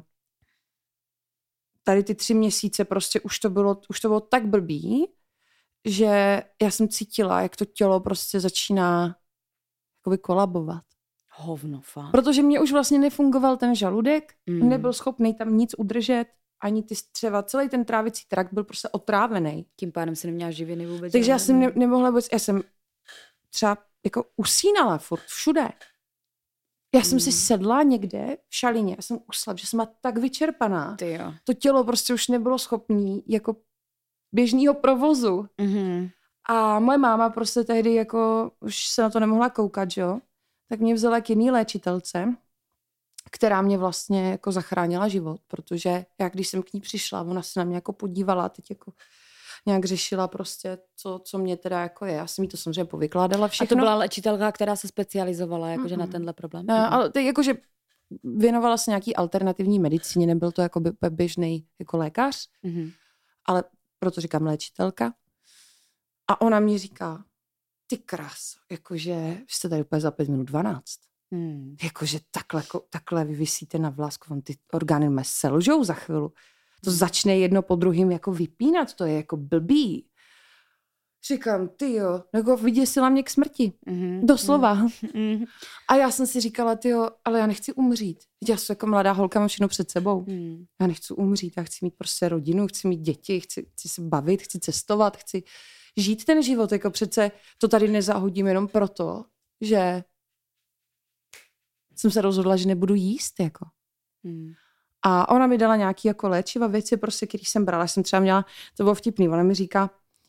tady ty 3 měsíce prostě už to bylo tak blbý, že já jsem cítila, jak to tělo prostě začíná jakoby kolabovat. Hovno, fakt. Protože mě už vlastně nefungoval ten žaludek, nebyl schopný tam nic udržet, ani ty střeva, celý ten trávicí trakt byl prostě otrávený. Tím pádem se neměla živiny vůbec. Takže já jsem nemohla vůbec, já jsem třeba jako usínala furt všude. Já jsem si sedla někde v šalině, já jsem usla, že jsem byla tak vyčerpaná. Ty jo. To tělo prostě už nebylo schopný jako běžného provozu. Mm-hmm. A moje máma prostě tehdy jako už se na to nemohla koukat, jo? Tak mě vzala k jiný léčitelce, která mě vlastně jako zachránila život, protože já když jsem k ní přišla, ona se na mě jako podívala, teď jako nějak řešila prostě, co mě teda jako je. Já jsem jí to samozřejmě povykládala všechno. A to byla léčitelka, která se specializovala jakože na tenhle problém? Ale teď jakože věnovala se nějaký alternativní medicíně, nebyl to jako běžný jako lékař, ale proto říkám léčitelka. A ona mi říká, ty kráso, jakože jste tady úplně za 5 minut 12. Jakože takhle vy visíte na vlásku, ty orgány selžou za chvíli. To začne jedno po druhým jako vypínat, to je jako blbý. Říkám, tyjo, jako vyděsila mě k smrti. Doslova. A já jsem si říkala, tyjo, ale já nechci umřít. Já jsem jako mladá holka, mám všechno před sebou. Já nechci umřít, já chci mít prostě rodinu, chci mít děti, chci se bavit, chci cestovat, chci žít ten život. Jako přece to tady nezahodím jenom proto, že jsem se rozhodla, že nebudu jíst. Jako. A ona mi dala nějaký jako léčiva věci, prostě, který jsem brala. Jsem třeba měla, to bylo vtipný, ona mi říká,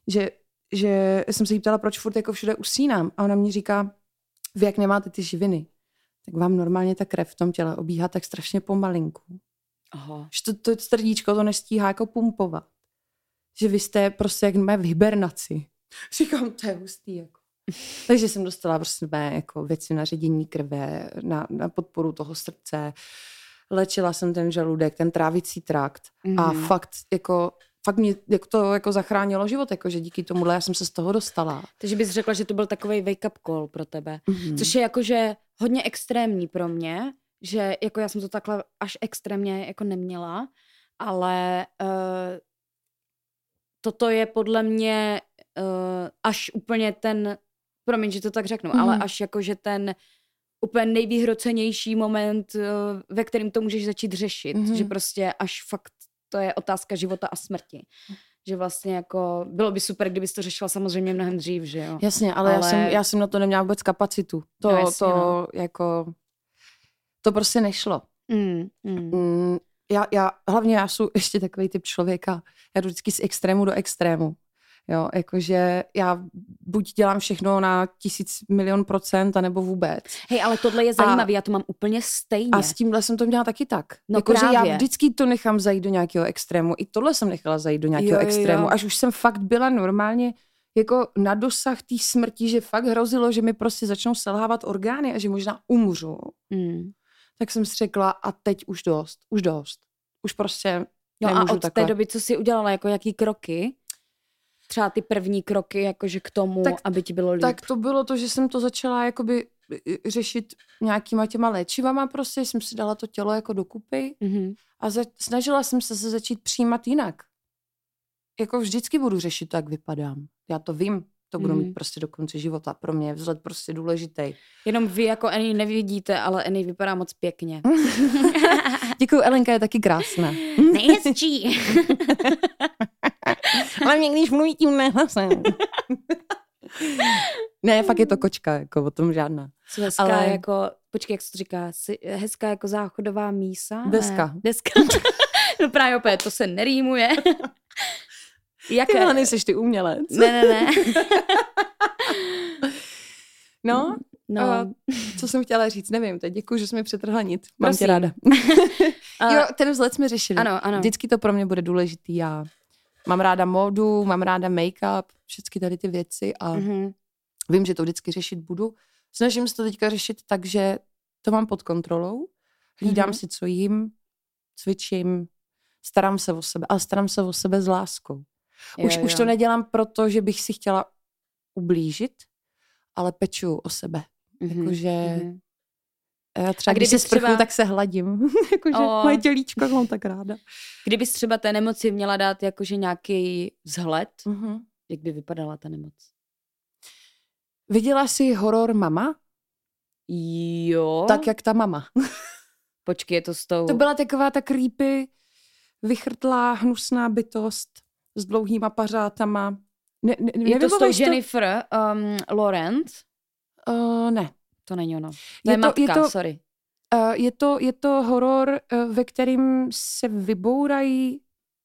že jsem se jí ptala, proč furt jako všude usínám. A ona mi říká, vy jak nemáte ty živiny, tak vám normálně ta krev v tom těle obíhá tak strašně pomalinku. Aha. Že to srdíčko to nestíhá jako pumpovat. Že vy jste prostě jak v hibernaci. Říkám, to je hustý. Jako. Takže jsem dostala prostě jako věci na ředění krve, na podporu toho srdce. Léčila jsem ten žaludek, ten trávicí trakt. A fakt mě to jako zachránilo život, jako, že díky tomuhle já jsem se z toho dostala. Takže bys řekla, že to byl takovej wake-up call pro tebe. Což je jakože hodně extrémní pro mě, že jako já jsem to takhle až extrémně jako neměla, ale toto je podle mě až úplně ten, promiň, že to tak řeknu, ale až jakože ten úplně nejvyhrocenější moment, ve kterém to můžeš začít řešit. Že prostě až fakt to je otázka života a smrti. Že vlastně jako bylo by super, kdybys to řešila samozřejmě mnohem dřív, že jo. Jasně, ale já jsem na to neměla vůbec kapacitu. To prostě nešlo. Já hlavně já jsem ještě takový typ člověka, já jdu vždycky z extrému do extrému. Jo, jakože já buď dělám všechno na 1000 milion %, anebo vůbec. Hej, ale tohle je zajímavé, já to mám úplně stejně. A s tímhle jsem to měla taky tak. No jakože právě. já vždycky to nechám zajít do nějakého extrému. I tohle jsem nechala zajít do nějakého extrému. Až už jsem fakt byla normálně jako na dosah té smrti, že fakt hrozilo, že mi prostě začnou selhávat orgány a že možná umřu. Tak jsem si řekla a teď už dost. Už prostě nemůžu a od takhle. té doby, co jsi udělala, jako jaký kroky? Třeba ty první kroky, jakože k tomu, aby ti bylo líp. Tak to bylo to, že jsem to začala jakoby řešit nějakýma těma léčivama, prostě jsem si dala to tělo jako dokupy a snažila jsem se začít přijímat jinak. Jako vždycky budu řešit to, jak vypadám. Já to vím, to budu mít prostě do konce života. Pro mě je vzhled prostě důležitý. Jenom vy jako Annie nevidíte, ale Annie vypadá moc pěkně. Děkuju, Elenka je taky krásná. Nejhezčí. Ale mě když mluví tím nehlasem. Ne, fakt je to kočka, jako o tom žádná. Jsi hezká ale... jako, počkej, jak se to říká, jsi hezká jako záchodová mísa? Deska. Deska. No právě opět, to se nerýmuje. Jaké? Ty nejseš ty umělec. Ne. No, co jsem chtěla říct, nevím, teď děkuji, že jsi mi přetrhla nic. Mám tě ráda. Jo, ten vzhled jsme řešili. Ano. Vždycky to pro mě bude důležitý. Já mám ráda módu, mám ráda make-up, všechny tady ty věci a vím, že to vždycky řešit budu. Snažím se to teďka řešit tak, že to mám pod kontrolou. Hlídám si, co jím, cvičím, starám se o sebe, ale starám se o sebe s láskou. Už to nedělám proto, že bych si chtěla ublížit, ale pečuju o sebe. Jakože já třeba, když se sprchu, tak se hladím. Jakože moje tělíčko mám tak ráda. Kdybys třeba té nemoci měla dát jakože nějaký vzhled, jak by vypadala ta nemoc? Viděla jsi horor Mama? Jo. Tak jak ta mama. Počkej, je to s tou... To byla taková ta creepy, vychrtlá, hnusná bytost s dlouhýma pařátama. Je to s tou Jennifer Lawrence? Ne. To není ono. To je matka, sorry. Je to horor, ve kterým se vybourají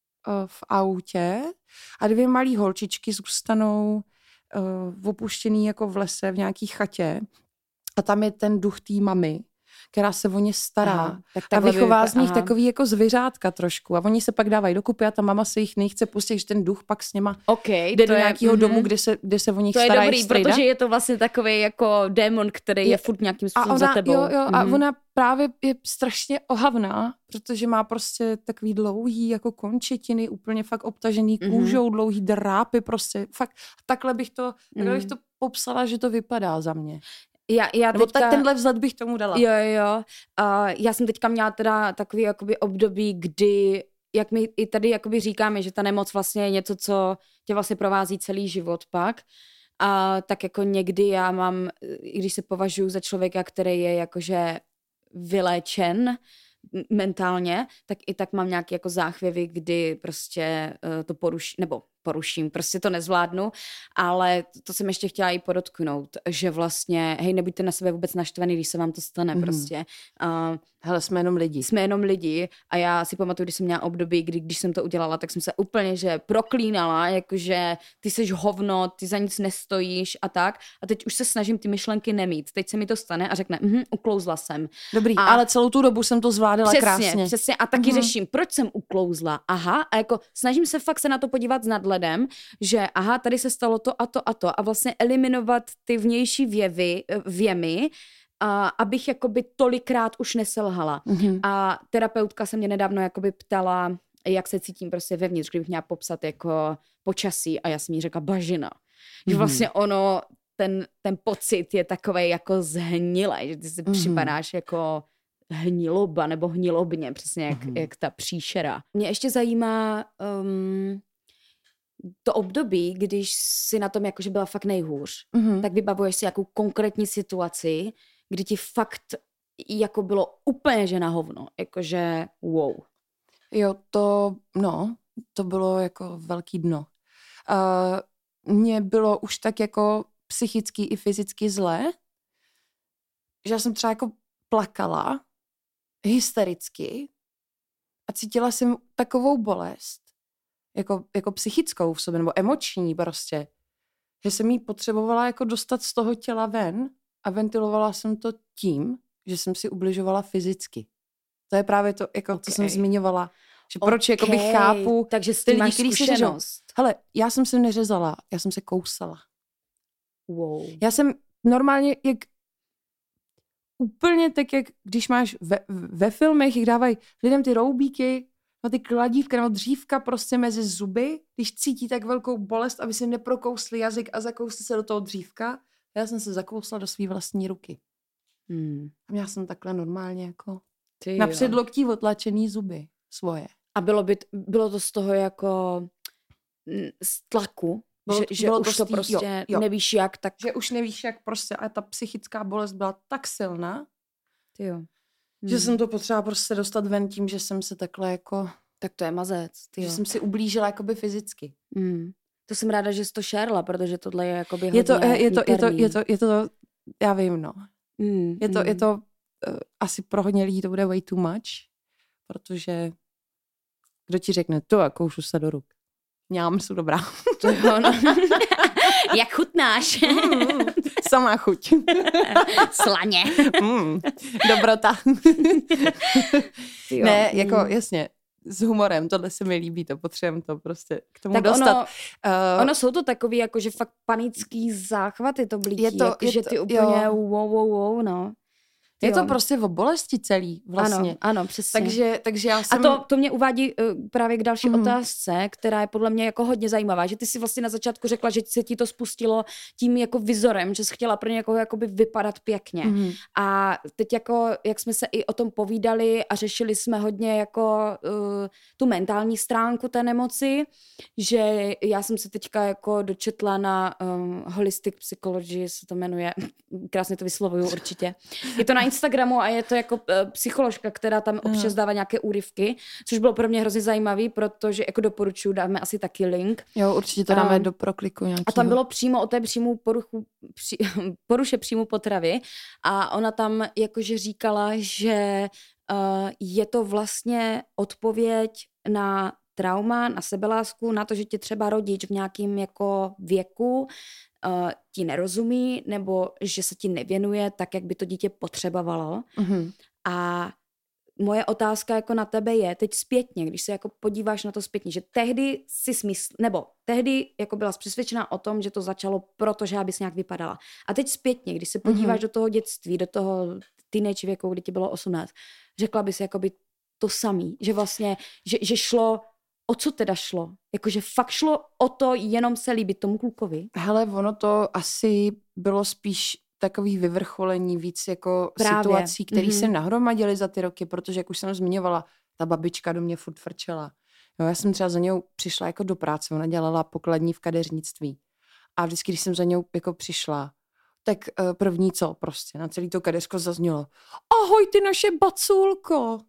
v autě a dvě malý holčičky zůstanou opuštěný jako v lese v nějaký chatě a tam je ten duch té mamy, která se o ně stará a vychová z nich takový jako zvířátka trošku a oni se pak dávají dokupy a ta mama se jich nechce pustit, že ten duch pak s něma jde do nějakého domu, kde se o nich stará. To je dobrý, protože je to vlastně takový jako démon, který je furt nějakým způsobem za tebou. A ona právě je strašně ohavná, protože má prostě takový dlouhý jako končetiny, úplně fakt obtažený kůžou, dlouhý drápy, prostě fakt takhle bych to popsala, že to vypadá za mě. Nebo teďka... tenhle vzhled bych tomu dala. Jo. Já jsem teďka měla teda takový jakoby období, kdy, jak my i tady jakoby říkáme, že ta nemoc vlastně je něco, co tě vlastně provází celý život pak. A tak jako někdy já mám, i když se považuji za člověka, který je jakože vyléčen mentálně, tak i tak mám nějaké jako záchvěvy, kdy prostě to poruším, prostě to nezvládnu, ale to jsem ještě chtěla i podotknout, že vlastně, hej, nebuďte na sebe vůbec naštvaný, když se vám to stane prostě. Hele, jsme jenom lidi a já si pamatuju, když jsem měla období, když jsem to udělala, tak jsem se úplně, že proklínala, jakože ty seš hovno, ty za nic nestojíš a tak. A teď už se snažím ty myšlenky nemít. Teď se mi to stane a řekne, uklouzla jsem. Dobrý, ale celou tu dobu jsem to zvládala krásně. Přesně. A taky řeším, proč jsem uklouzla. Aha, a jako snažím se fakt se na to podívat s nadhledem, že tady se stalo to a to a to a vlastně eliminovat ty vnější věmy, abych jakoby tolikrát už neselhala. A terapeutka se mě nedávno jakoby ptala, jak se cítím prostě vevnitř, kdybych měla popsat jako počasí a já jsem jí řekla bažina. Že vlastně ono, ten pocit je takovej jako zhnilej, že ty si připadáš jako hniloba nebo hnilobně, přesně jak ta příšera. Mě ještě zajímá to období, když si na tom jakože byla fakt nejhůř, tak vybavuješ si jakou konkrétní situaci, kdy ti fakt jako bylo úplně že na hovno, jakože wow. Jo, to bylo jako velký dno. Mně bylo už tak jako psychicky i fyzicky zlé, že já jsem třeba jako plakala hystericky a cítila jsem takovou bolest, jako psychickou v sobě, nebo emoční prostě. Že jsem jí potřebovala jako dostat z toho těla ven a ventilovala jsem to tím, že jsem si ubližovala fyzicky. To je právě to, jako, co jsem zmiňovala. Že proč jakoby chápu. Takže s tím máš zkušenost. Hele, já jsem se neřezala, já jsem se kousala. Wow. Já jsem normálně, úplně tak, jak když máš ve filmech, jak dávají lidem ty roubíky, no ty kladívka nebo dřívka prostě mezi zuby, když cítí tak velkou bolest, aby si neprokousli jazyk a zakousli se do toho dřívka. Já jsem se zakousla do své vlastní ruky. A měla jsem takhle normálně jako na předloktí otlačený zuby svoje. A bylo to z toho jako z tlaku? Že už to prostě nevíš jak, tak... Že už nevíš jak prostě a ta psychická bolest byla tak silná, že jsem to potřeba prostě dostat ven tím, že jsem se takhle jako... Tak to je mazec. Že jsem si ublížila jakoby fyzicky. To jsem ráda, že jsi to šerla, protože tohle je jakoby hodně je to já vím, no. Je to asi pro hodně lidí to bude way too much, protože kdo ti řekne, to a koušu se do ruk. Mňám, jsou dobrá. To jo, no. Jak chutnáš? Samá chuť. Slaně. Dobrota. Ne, jako jasně, s humorem, tohle se mi líbí, to potřebujeme to prostě k tomu tak dostat. Ono jsou to takový, jako že fakt panický záchvaty to blítí, že ty úplně wow, no. Je to prostě o bolesti celý vlastně. Ano, přesně. Takže já jsem... A to mě uvádí právě k další otázce, která je podle mě jako hodně zajímavá, že ty si vlastně na začátku řekla, že se ti to spustilo tím jako vizorem, že jsi chtěla pro někoho jakoby vypadat pěkně. A teď jako, jak jsme se i o tom povídali a řešili jsme hodně jako tu mentální stránku té nemoci, že já jsem se teďka jako dočetla na Holistic Psychology, se to jmenuje, krásně to vyslovuju určitě. Je to na Instagramu a je to jako psycholožka, která tam občas dává nějaké úryvky, což bylo pro mě hrozně zajímavý, protože jako doporučuji, dáme asi taky link. Jo, určitě to dáme do prokliku nějakého. A tam bylo přímo o té poruše příjmu potravy a ona tam jakože říkala, že je to vlastně odpověď na trauma, na sebelásku, na to, že ti třeba rodič v nějakém jako věku ti nerozumí, nebo že se ti nevěnuje tak, jak by to dítě potřebovalo. A moje otázka jako na tebe je, teď zpětně, když se jako podíváš na to zpětně, že tehdy tehdy jako byla přesvědčená o tom, že to začalo proto, že abys nějak vypadala. A teď zpětně, když se podíváš do toho dětství, do toho teenage věku, kdy ti bylo 18, řekla bys jakoby to samý, že vlastně, že šlo. O co teda šlo? Jakože fakt šlo o to jenom se líbit tomu klukovi? Hele, ono to asi bylo spíš takový vyvrcholení víc jako situací, které se nahromadily za ty roky, protože jak už jsem zmiňovala, ta babička do mě furt frčela. Jo, já jsem třeba za něj přišla jako do práce, ona dělala pokladní v kadeřnictví. A vždycky, když jsem za něj jako přišla, tak první co prostě, na celý to kadeřko zaznělo: ahoj ty naše baculko.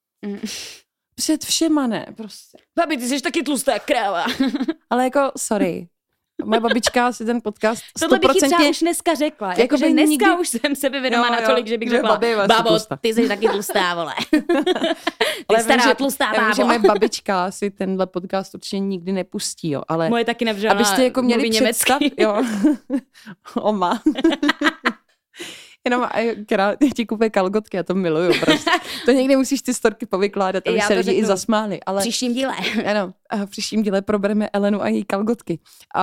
Před všema ne, prostě. Babi, ty jsi taky tlustá kráva. Ale jako, sorry. Moje babička si ten podcast 100%... Tohle bych třeba už dneska řekla. Jakože dneska nikdy... už jsem sebevědomá natolik, že bych řekla, babo, ty jsi taky tlustá, vole. Ty stará tlustá, bábo. že moje babička si tenhle podcast určitě nikdy nepustí, jo, ale... Moje taky nevřela, abyste jako měli představ... Jo. Oma. Jenom ti kupuje kalgotky, já to miluju prostě. To někdy musíš ty storky povykládat, aby se lidi i zasmáli. Ale příštím díle. Ano, v příštím díle probereme Elenu a její kalgotky.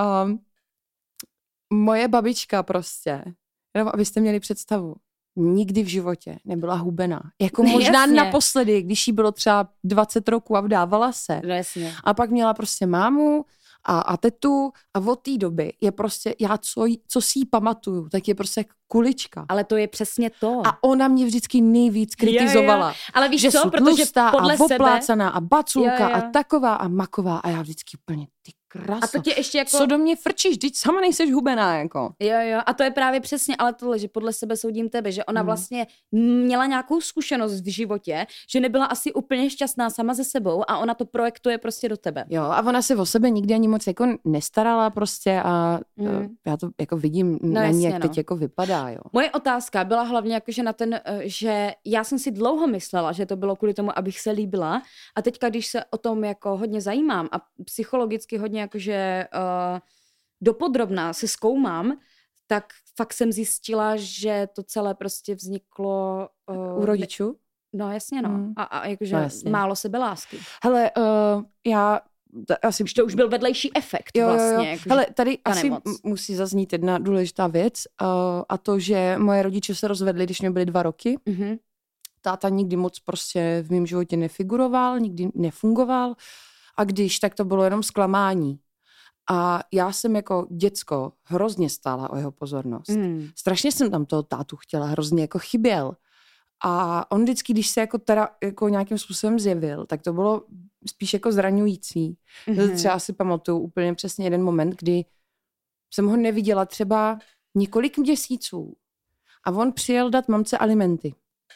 Moje babička prostě, jenom abyste měli představu, nikdy v životě nebyla hubená. Jako možná naposledy, když jí bylo třeba 20 roků a vdávala se. Jasně. A pak měla prostě mámu a tetu a od té doby je prostě, já co si jí pamatuju, tak je prostě kulička. Ale to je přesně to. A ona mě vždycky nejvíc kritizovala. Ale víš že co, protože podle a oplácaná sebe... a baculka a taková a maková a já vždycky úplně ty Krása. A to tě ještě jako... Co do mě frčíš, vždyť sama nejseš hubená, jako. Jo, a to je právě přesně, ale tohle, že podle sebe soudím tebe, že ona vlastně měla nějakou zkušenost v životě, že nebyla asi úplně šťastná sama ze sebou a ona to projektuje prostě do tebe. Jo, a ona se o sebe nikdy ani moc jako nestarala prostě a já to jako vidím na ní, jak teď jako vypadá, jo. Moje otázka byla hlavně jakože na ten, že já jsem si dlouho myslela, že to bylo kvůli tomu, abych se líbila a teďka, když se o tom jako hodně zajímám a psychologicky hodně jakože dopodrobná se zkoumám, tak fakt jsem zjistila, že to celé prostě vzniklo... U rodičů? No jasně, no. A jakože málo sebelásky. Hele, já asi... To už byl vedlejší efekt vlastně. Jakože hele, tady asi musí zaznít jedna důležitá věc a to, že moje rodiče se rozvedli, když mě byly 2 roky. Mm-hmm. Táta nikdy moc prostě v mém životě nefiguroval, nikdy nefungoval a když, tak to bylo jenom zklamání. A já jsem jako děcko hrozně stála o jeho pozornost. Strašně jsem tam toho tátu chtěla, hrozně jako chyběl. A on vždycky, když se jako teda jako nějakým způsobem zjevil, tak to bylo spíš jako zraňující. Třeba si pamatuju úplně přesně jeden moment, kdy jsem ho neviděla třeba několik měsíců. A on přijel dát mamce alimenty.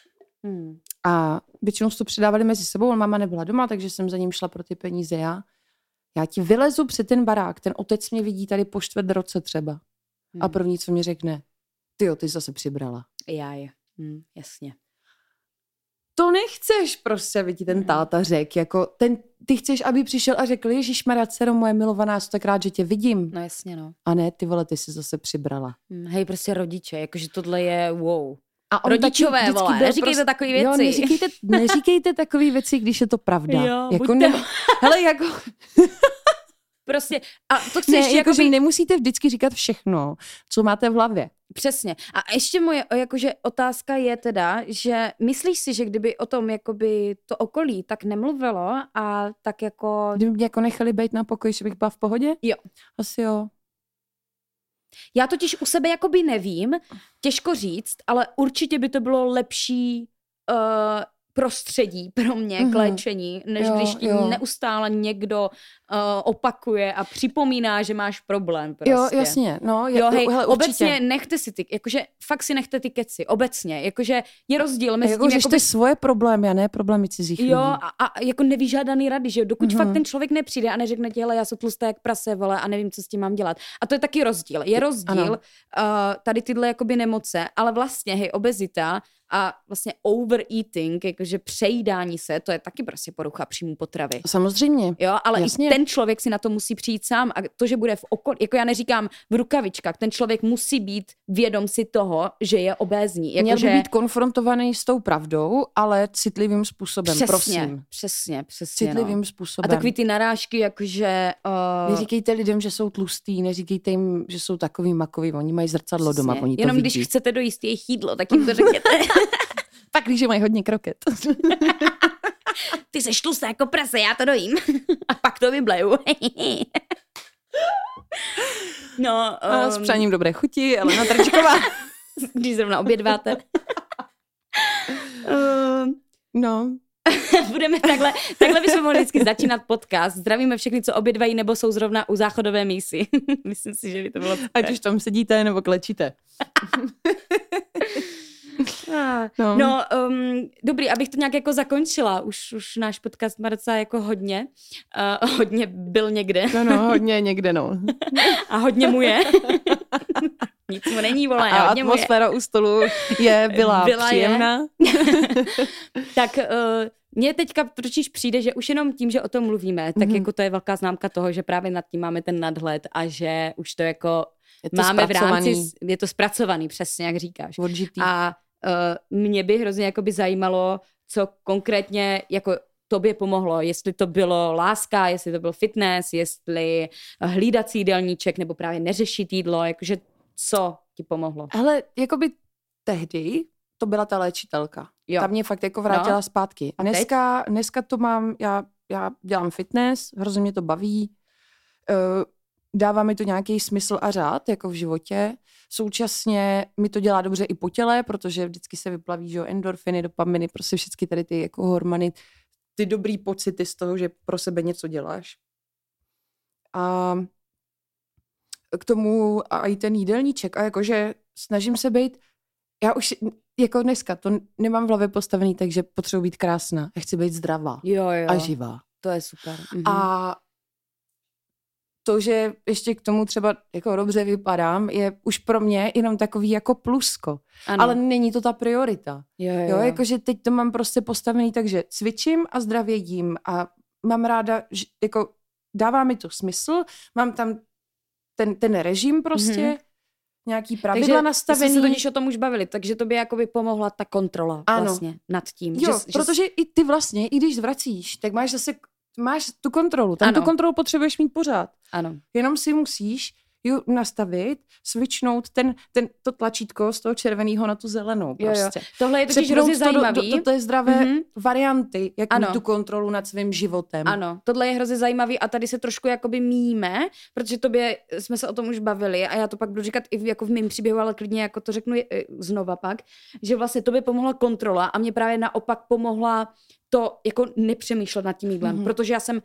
A většinou to předávali mezi sebou, ale máma nebyla doma, takže jsem za ním šla pro ty peníze Já ti vylezu před ten barák, ten otec mě vidí tady po 4 roce třeba. A první, co mi řekne, tyjo, ty jsi zase přibrala. Jasně. To nechceš prostě, by ti ten táta řekl. Jako ty chceš, aby přišel a řekl, ježišmarja, dcero moje milovaná, jsem tak rád, že tě vidím. No jasně, no. A ne, ty vole, ty jsi zase přibrala. Hej, prostě rodiče, jakože tohle je wow. A rodičové, vole, neříkejte takové věci. Jo, neříkejte takové věci, když je to pravda. Jo, jako hele, jako... Prostě, a to chceš že nemusíte vždycky říkat všechno, co máte v hlavě. Přesně. A ještě moje jakože otázka je teda, že myslíš si, že kdyby o tom jakoby to okolí tak nemluvilo a tak jako... Kdyby mě jako nechali být na pokoji, že bych byla v pohodě? Jo. Asi jo. Já totiž u sebe jakoby nevím, těžko říct, ale určitě by to bylo lepší prostředí pro mě k léčení, než když ti neustále někdo opakuje a připomíná, že máš problém. Prostě. Jo, jasně. No, hej, obecně nechte si ty, jakože fakt si nechte ty keci, obecně, jakože je rozdíl mezi tím, řešte svoje problémy a ne problémy cizích lidí. Jo, a jako nevyžádaný rady, že dokud fakt ten člověk nepřijde a neřekne ti, hele, já jsem tlustá jak prase, vole, a nevím, co s tím mám dělat. A to je taky rozdíl. Je rozdíl tady tyhle jakoby nemoce, ale vlastně, hej, obezita a vlastně overeating, jakože přejídání se, to je taky prostě porucha příjmu potravy. Samozřejmě. Jo, ale i ten člověk si na to musí přijít sám a to, že bude v okolí, jako já neříkám v rukavičkách, ten člověk musí být vědom si toho, že je obézní. Měl by být konfrontovaný s tou pravdou, ale citlivým způsobem, prosím. Přesně. Citlivým způsobem. A takový ty narážky, jakože... Neříkejte lidem, že jsou tlustý, neříkejte jim, že jsou takový makový, oni mají zrcadlo doma, oni to jenom vidí. Když chcete dojíst jejich jídlo, tak jim to řekněte. Pak když mají hodně kroket. Ty seš tlustá jako prase, já to dojím. A pak to vybleju. No, s přáním dobré chuti, Elena Trčková. Když zrovna obědváte. No. Budeme takhle bychom mohli vždycky začínat podcast. Zdravíme všechny, co obědvají nebo jsou zrovna u záchodové mísy. Myslím si, že by to bylo... Ať už tam sedíte nebo klečíte. Dobrý, abych to nějak jako zakončila. Už náš podcast má docela jako hodně byl někde. No, hodně někde, no. A hodně mu je. Nic mu není, vole, a atmosféra u stolu byla příjemná. Tak mně teďka totiž přijde, že už jenom tím, že o tom mluvíme, tak jako to je velká známka toho, že právě nad tím máme ten nadhled a že už to jako máme v rámci, je to zpracovaný, přesně jak říkáš. Odžitý. A mě by hrozně jakoby zajímalo, co konkrétně jako tobě pomohlo, jestli to bylo láska, jestli to byl fitness, jestli hlídací jídelníček nebo právě neřešit jídlo, jakože co ti pomohlo? Hele, jakoby tehdy to byla ta léčitelka. Jo. Ta mě fakt jako vrátila zpátky. A dneska to mám, já dělám fitness, hrozně mě to baví, dává mi to nějaký smysl a řád jako v životě. Současně mi to dělá dobře i po těle, protože vždycky se vyplaví, že endorfiny, dopaminy, prostě všechny tady ty jako hormony, ty dobrý pocity z toho, že pro sebe něco děláš. a k tomu a i ten jídelníček a jakože snažím se být, já už jako dneska to nemám v hlavě postavený, takže potřebuji být krásná. Já chci být zdravá a živá. To je super. A to, že ještě k tomu třeba jako dobře vypadám, je už pro mě jenom takový jako plusko. Ano. Ale není to ta priorita. Jo, jakože teď to mám prostě postavený, takže cvičím a zdravě jím a mám ráda, že jako dává mi to smysl, mám tam ten režim prostě, nějaký pravidla nastavený. Takže se totiž o tom už bavili, takže to by jakoby pomohla ta kontrola vlastně nad tím. Jo, protože i ty vlastně, i když zvracíš, tak máš tu kontrolu. Tam tu kontrolu potřebuješ mít pořád. Ano. Jenom si musíš ju nastavit, switchnout to tlačítko z toho červeného na tu zelenou. Prostě. Jo. Tohle je totiž hrozně zajímavý. To je zdravé varianty, jak mít tu kontrolu nad svým životem. Ano, tohle je hrozně zajímavý a tady se trošku jakoby míjíme, protože tobě jsme se o tom už bavili a já to pak budu říkat i jako v mém příběhu, ale klidně jako to řeknu znova pak, že vlastně tobě pomohla kontrola a mě právě naopak pomohla to jako nepřemýšlet nad tím jídlem, protože já jsem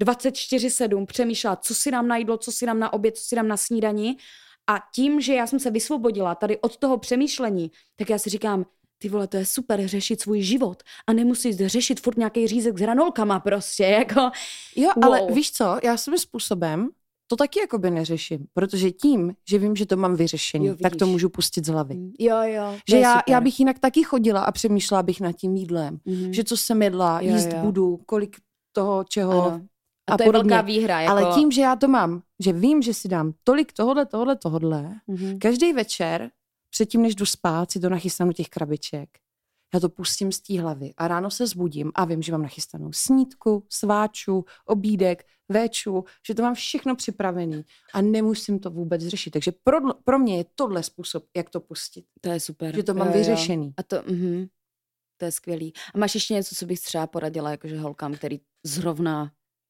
24/7 přemýšlela, co si dám na jídlo, co si dám na oběd, co si dám na snídani a tím, že já jsem se vysvobodila tady od toho přemýšlení, tak já si říkám, ty vole, to je super řešit svůj život a nemusíš řešit furt nějaký řízek s hranolkama prostě, jako. Jo, ale víš co, já svým způsobem to taky jakoby neřeším, protože tím, že vím, že to mám vyřešený, tak to můžu pustit z hlavy. Jo. Že já bych jinak taky chodila a přemýšlela bych nad tím jídlem, že co jsem jedla, jíst budu, kolik toho, čeho a to je velká výhra. Jako. Ale tím, že já to mám, že vím, že si dám tolik tohodle, každý večer, předtím, než jdu spát, si to nachystám do těch krabiček. Já to pustím z té hlavy a ráno se zbudím a vím, že mám nachystanou snídku, sváču, obídek, véču, že to mám všechno připravený a nemusím to vůbec řešit. Takže pro mě je tohle způsob, jak to pustit. To je super. Že to mám vyřešený. A to je skvělý. A máš ještě něco, co bych třeba poradila jakože holkám, který zrovna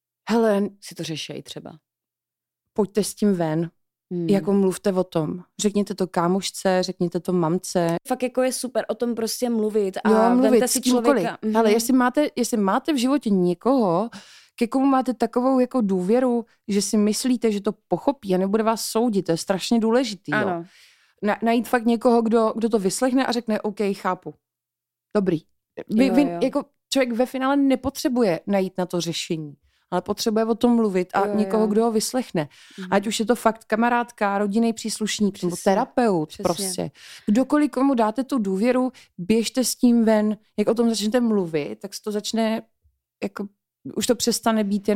si to řešejí třeba? Pojďte s tím ven. Jako mluvte o tom. Řekněte to kámošce, řekněte to mamce. Fakt jako je super o tom prostě mluvit a vemte si člověka. Ale jestli máte v životě někoho, ke komu máte takovou jako důvěru, že si myslíte, že to pochopí a nebude vás soudit, to je strašně důležitý. Jo. Najít fakt někoho, kdo to vyslechne a řekne, OK, chápu. Dobrý. Jako člověk ve finále nepotřebuje najít na to řešení, ale potřebuje o tom mluvit a někoho, kdo ho vyslechne. Ať už je to fakt kamarádka, rodinný příslušník, nebo terapeut prostě. Kdokoliv, komu dáte tu důvěru, běžte s tím ven, jak o tom začnete mluvit, tak se to začne, jako, už to přestane být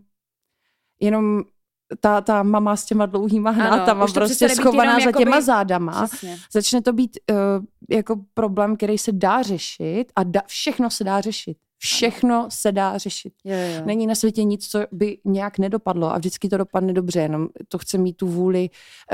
jenom ta mama s těma dlouhýma hnátama, prostě schovaná za těma zádama. Přesně. Začne to být jako problém, který se dá řešit a všechno se dá řešit. Všechno se dá řešit. Jo. Není na světě nic, co by nějak nedopadlo a vždycky to dopadne dobře, jenom to chce mít tu vůli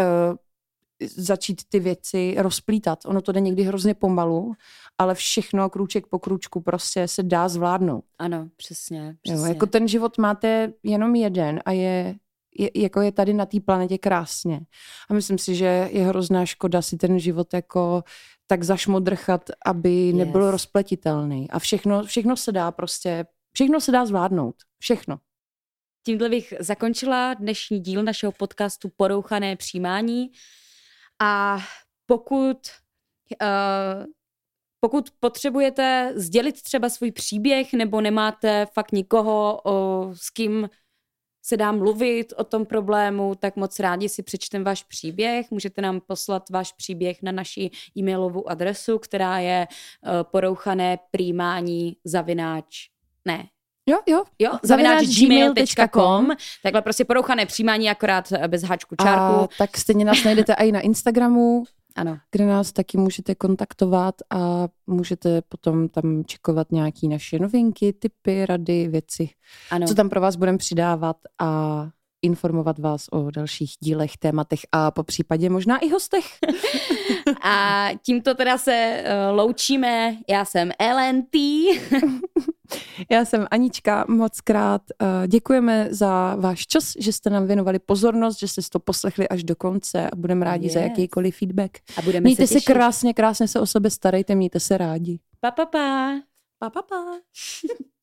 začít ty věci rozplítat. Ono to jde někdy hrozně pomalu, ale všechno krůček po krůčku prostě se dá zvládnout. Ano, přesně. Jo, jako ten život máte jenom jeden a je tady na té planetě krásně. A myslím si, že je hrozná škoda si ten život jako tak zašmodrchat, aby nebyl rozpletitelný. A všechno se dá všechno se dá zvládnout. Všechno. Tímhle bych zakončila dnešní díl našeho podcastu Porouchané přijímání. A pokud potřebujete sdělit třeba svůj příběh nebo nemáte fakt nikoho, s kým se dá mluvit o tom problému, tak moc rádi si přečtem váš příběh. Můžete nám poslat váš příběh na naši e-mailovou adresu, která je @gmail.com. Takhle prostě porouchané přijímání, akorát bez háčku čárku. Tak stejně nás najdete i na Instagramu, ano, kde nás taky můžete kontaktovat a můžete potom tam čekovat nějaké naše novinky, tipy, rady, věci, co tam pro vás budeme přidávat a informovat vás o dalších dílech, tématech a po případě možná i hostech. A tímto teda se loučíme. Já jsem LNT. Já jsem Anička, moc krát děkujeme za váš čas, že jste nám věnovali pozornost, že jste to poslechli až do konce a budeme rádi za jakýkoliv feedback. A mějte se krásně se o sebe starejte, mějte se rádi. Pa. Pa.